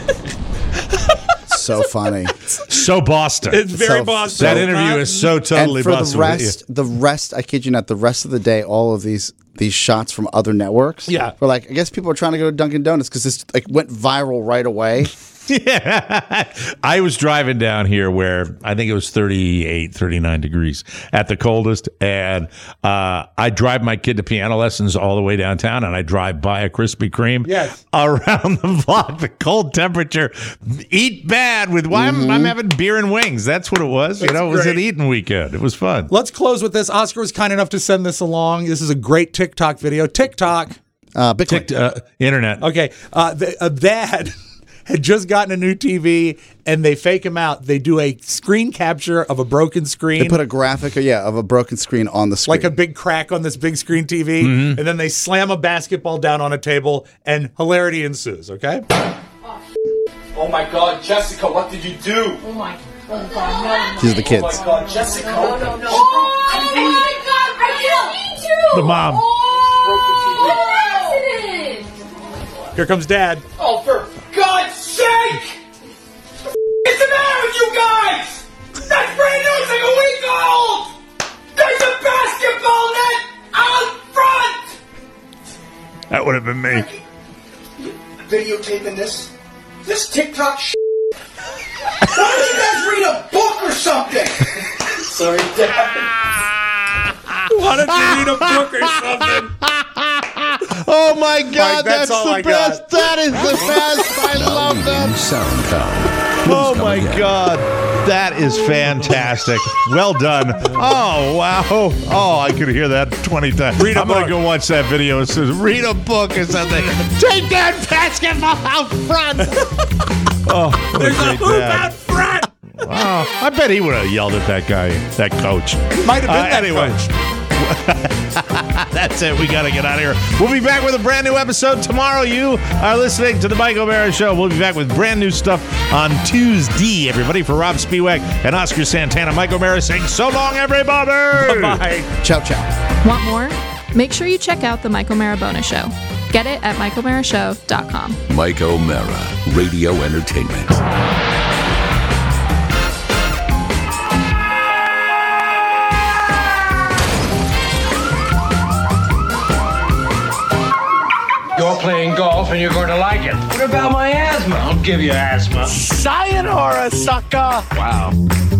So funny. So Boston. It's very Boston. That interview is so totally and for Boston. the rest, I kid you not, the rest of the day, all of these shots from other networks. Yeah. Were like, I guess people are trying to go to Dunkin' Donuts because this like went viral right away. Yeah. I was driving down here where I think it was 38, 39 degrees at the coldest. And I drive my kid to piano lessons all the way downtown, and I drive by a Krispy Kreme around the block. The cold temperature. Eat bad with I'm having beer and wings. That's what it was. It was an eating weekend. It was fun. Let's close with this. Oscar was kind enough to send this along. This is a great TikTok video. TikTok. Internet. Okay. A dad had just gotten a new TV, and they fake him out. They do a screen capture of a broken screen. They put a graphic, of a broken screen on the screen. Like a big crack on this big screen TV, and then they slam a basketball down on a table, and hilarity ensues, okay? Oh my God, Jessica, what did you do? Oh my God, no. These are the kids. Oh my God, Jessica. No. Oh my God, I didn't mean to. The mom. What an accident. Here comes Dad. Oh, for God's sake! What's the matter with you guys? That's brand new, it's like a week old! There's a basketball net out front! That would have been me. Videotaping this TikTok shit. Why don't you guys read a book or something? Sorry, Dad. Why don't you read a book or something? Oh my God, Mike, that's all the I best. got. That is the best. I love that. Oh my God, that is fantastic. Well done. Oh wow. Oh, I could hear that 20 times. I'm gonna go watch that video. It says read a book or something. Take that basketball out front. Oh, what There's a hoop dad. out front. Wow. I bet he would have yelled at that guy, that coach. Might have been that anyway. coach. That's it. We got to get out of here. We'll be back with a brand new episode tomorrow. You are listening to The Mike O'Mara Show. We'll be back with brand new stuff on Tuesday. Everybody, for Rob Spiewak and Oscar Santana, Mike O'Mara saying so long, everybody. Bye-bye. Ciao, ciao. Want more? Make sure you check out The Mike O'Mara Bonus Show. Get it at MikeO'MaraShow.com. Mike O'Mara, Radio Entertainment. You're playing golf and you're going to like it. What about my asthma? I'll give you asthma. Sayonara, sucker. Wow.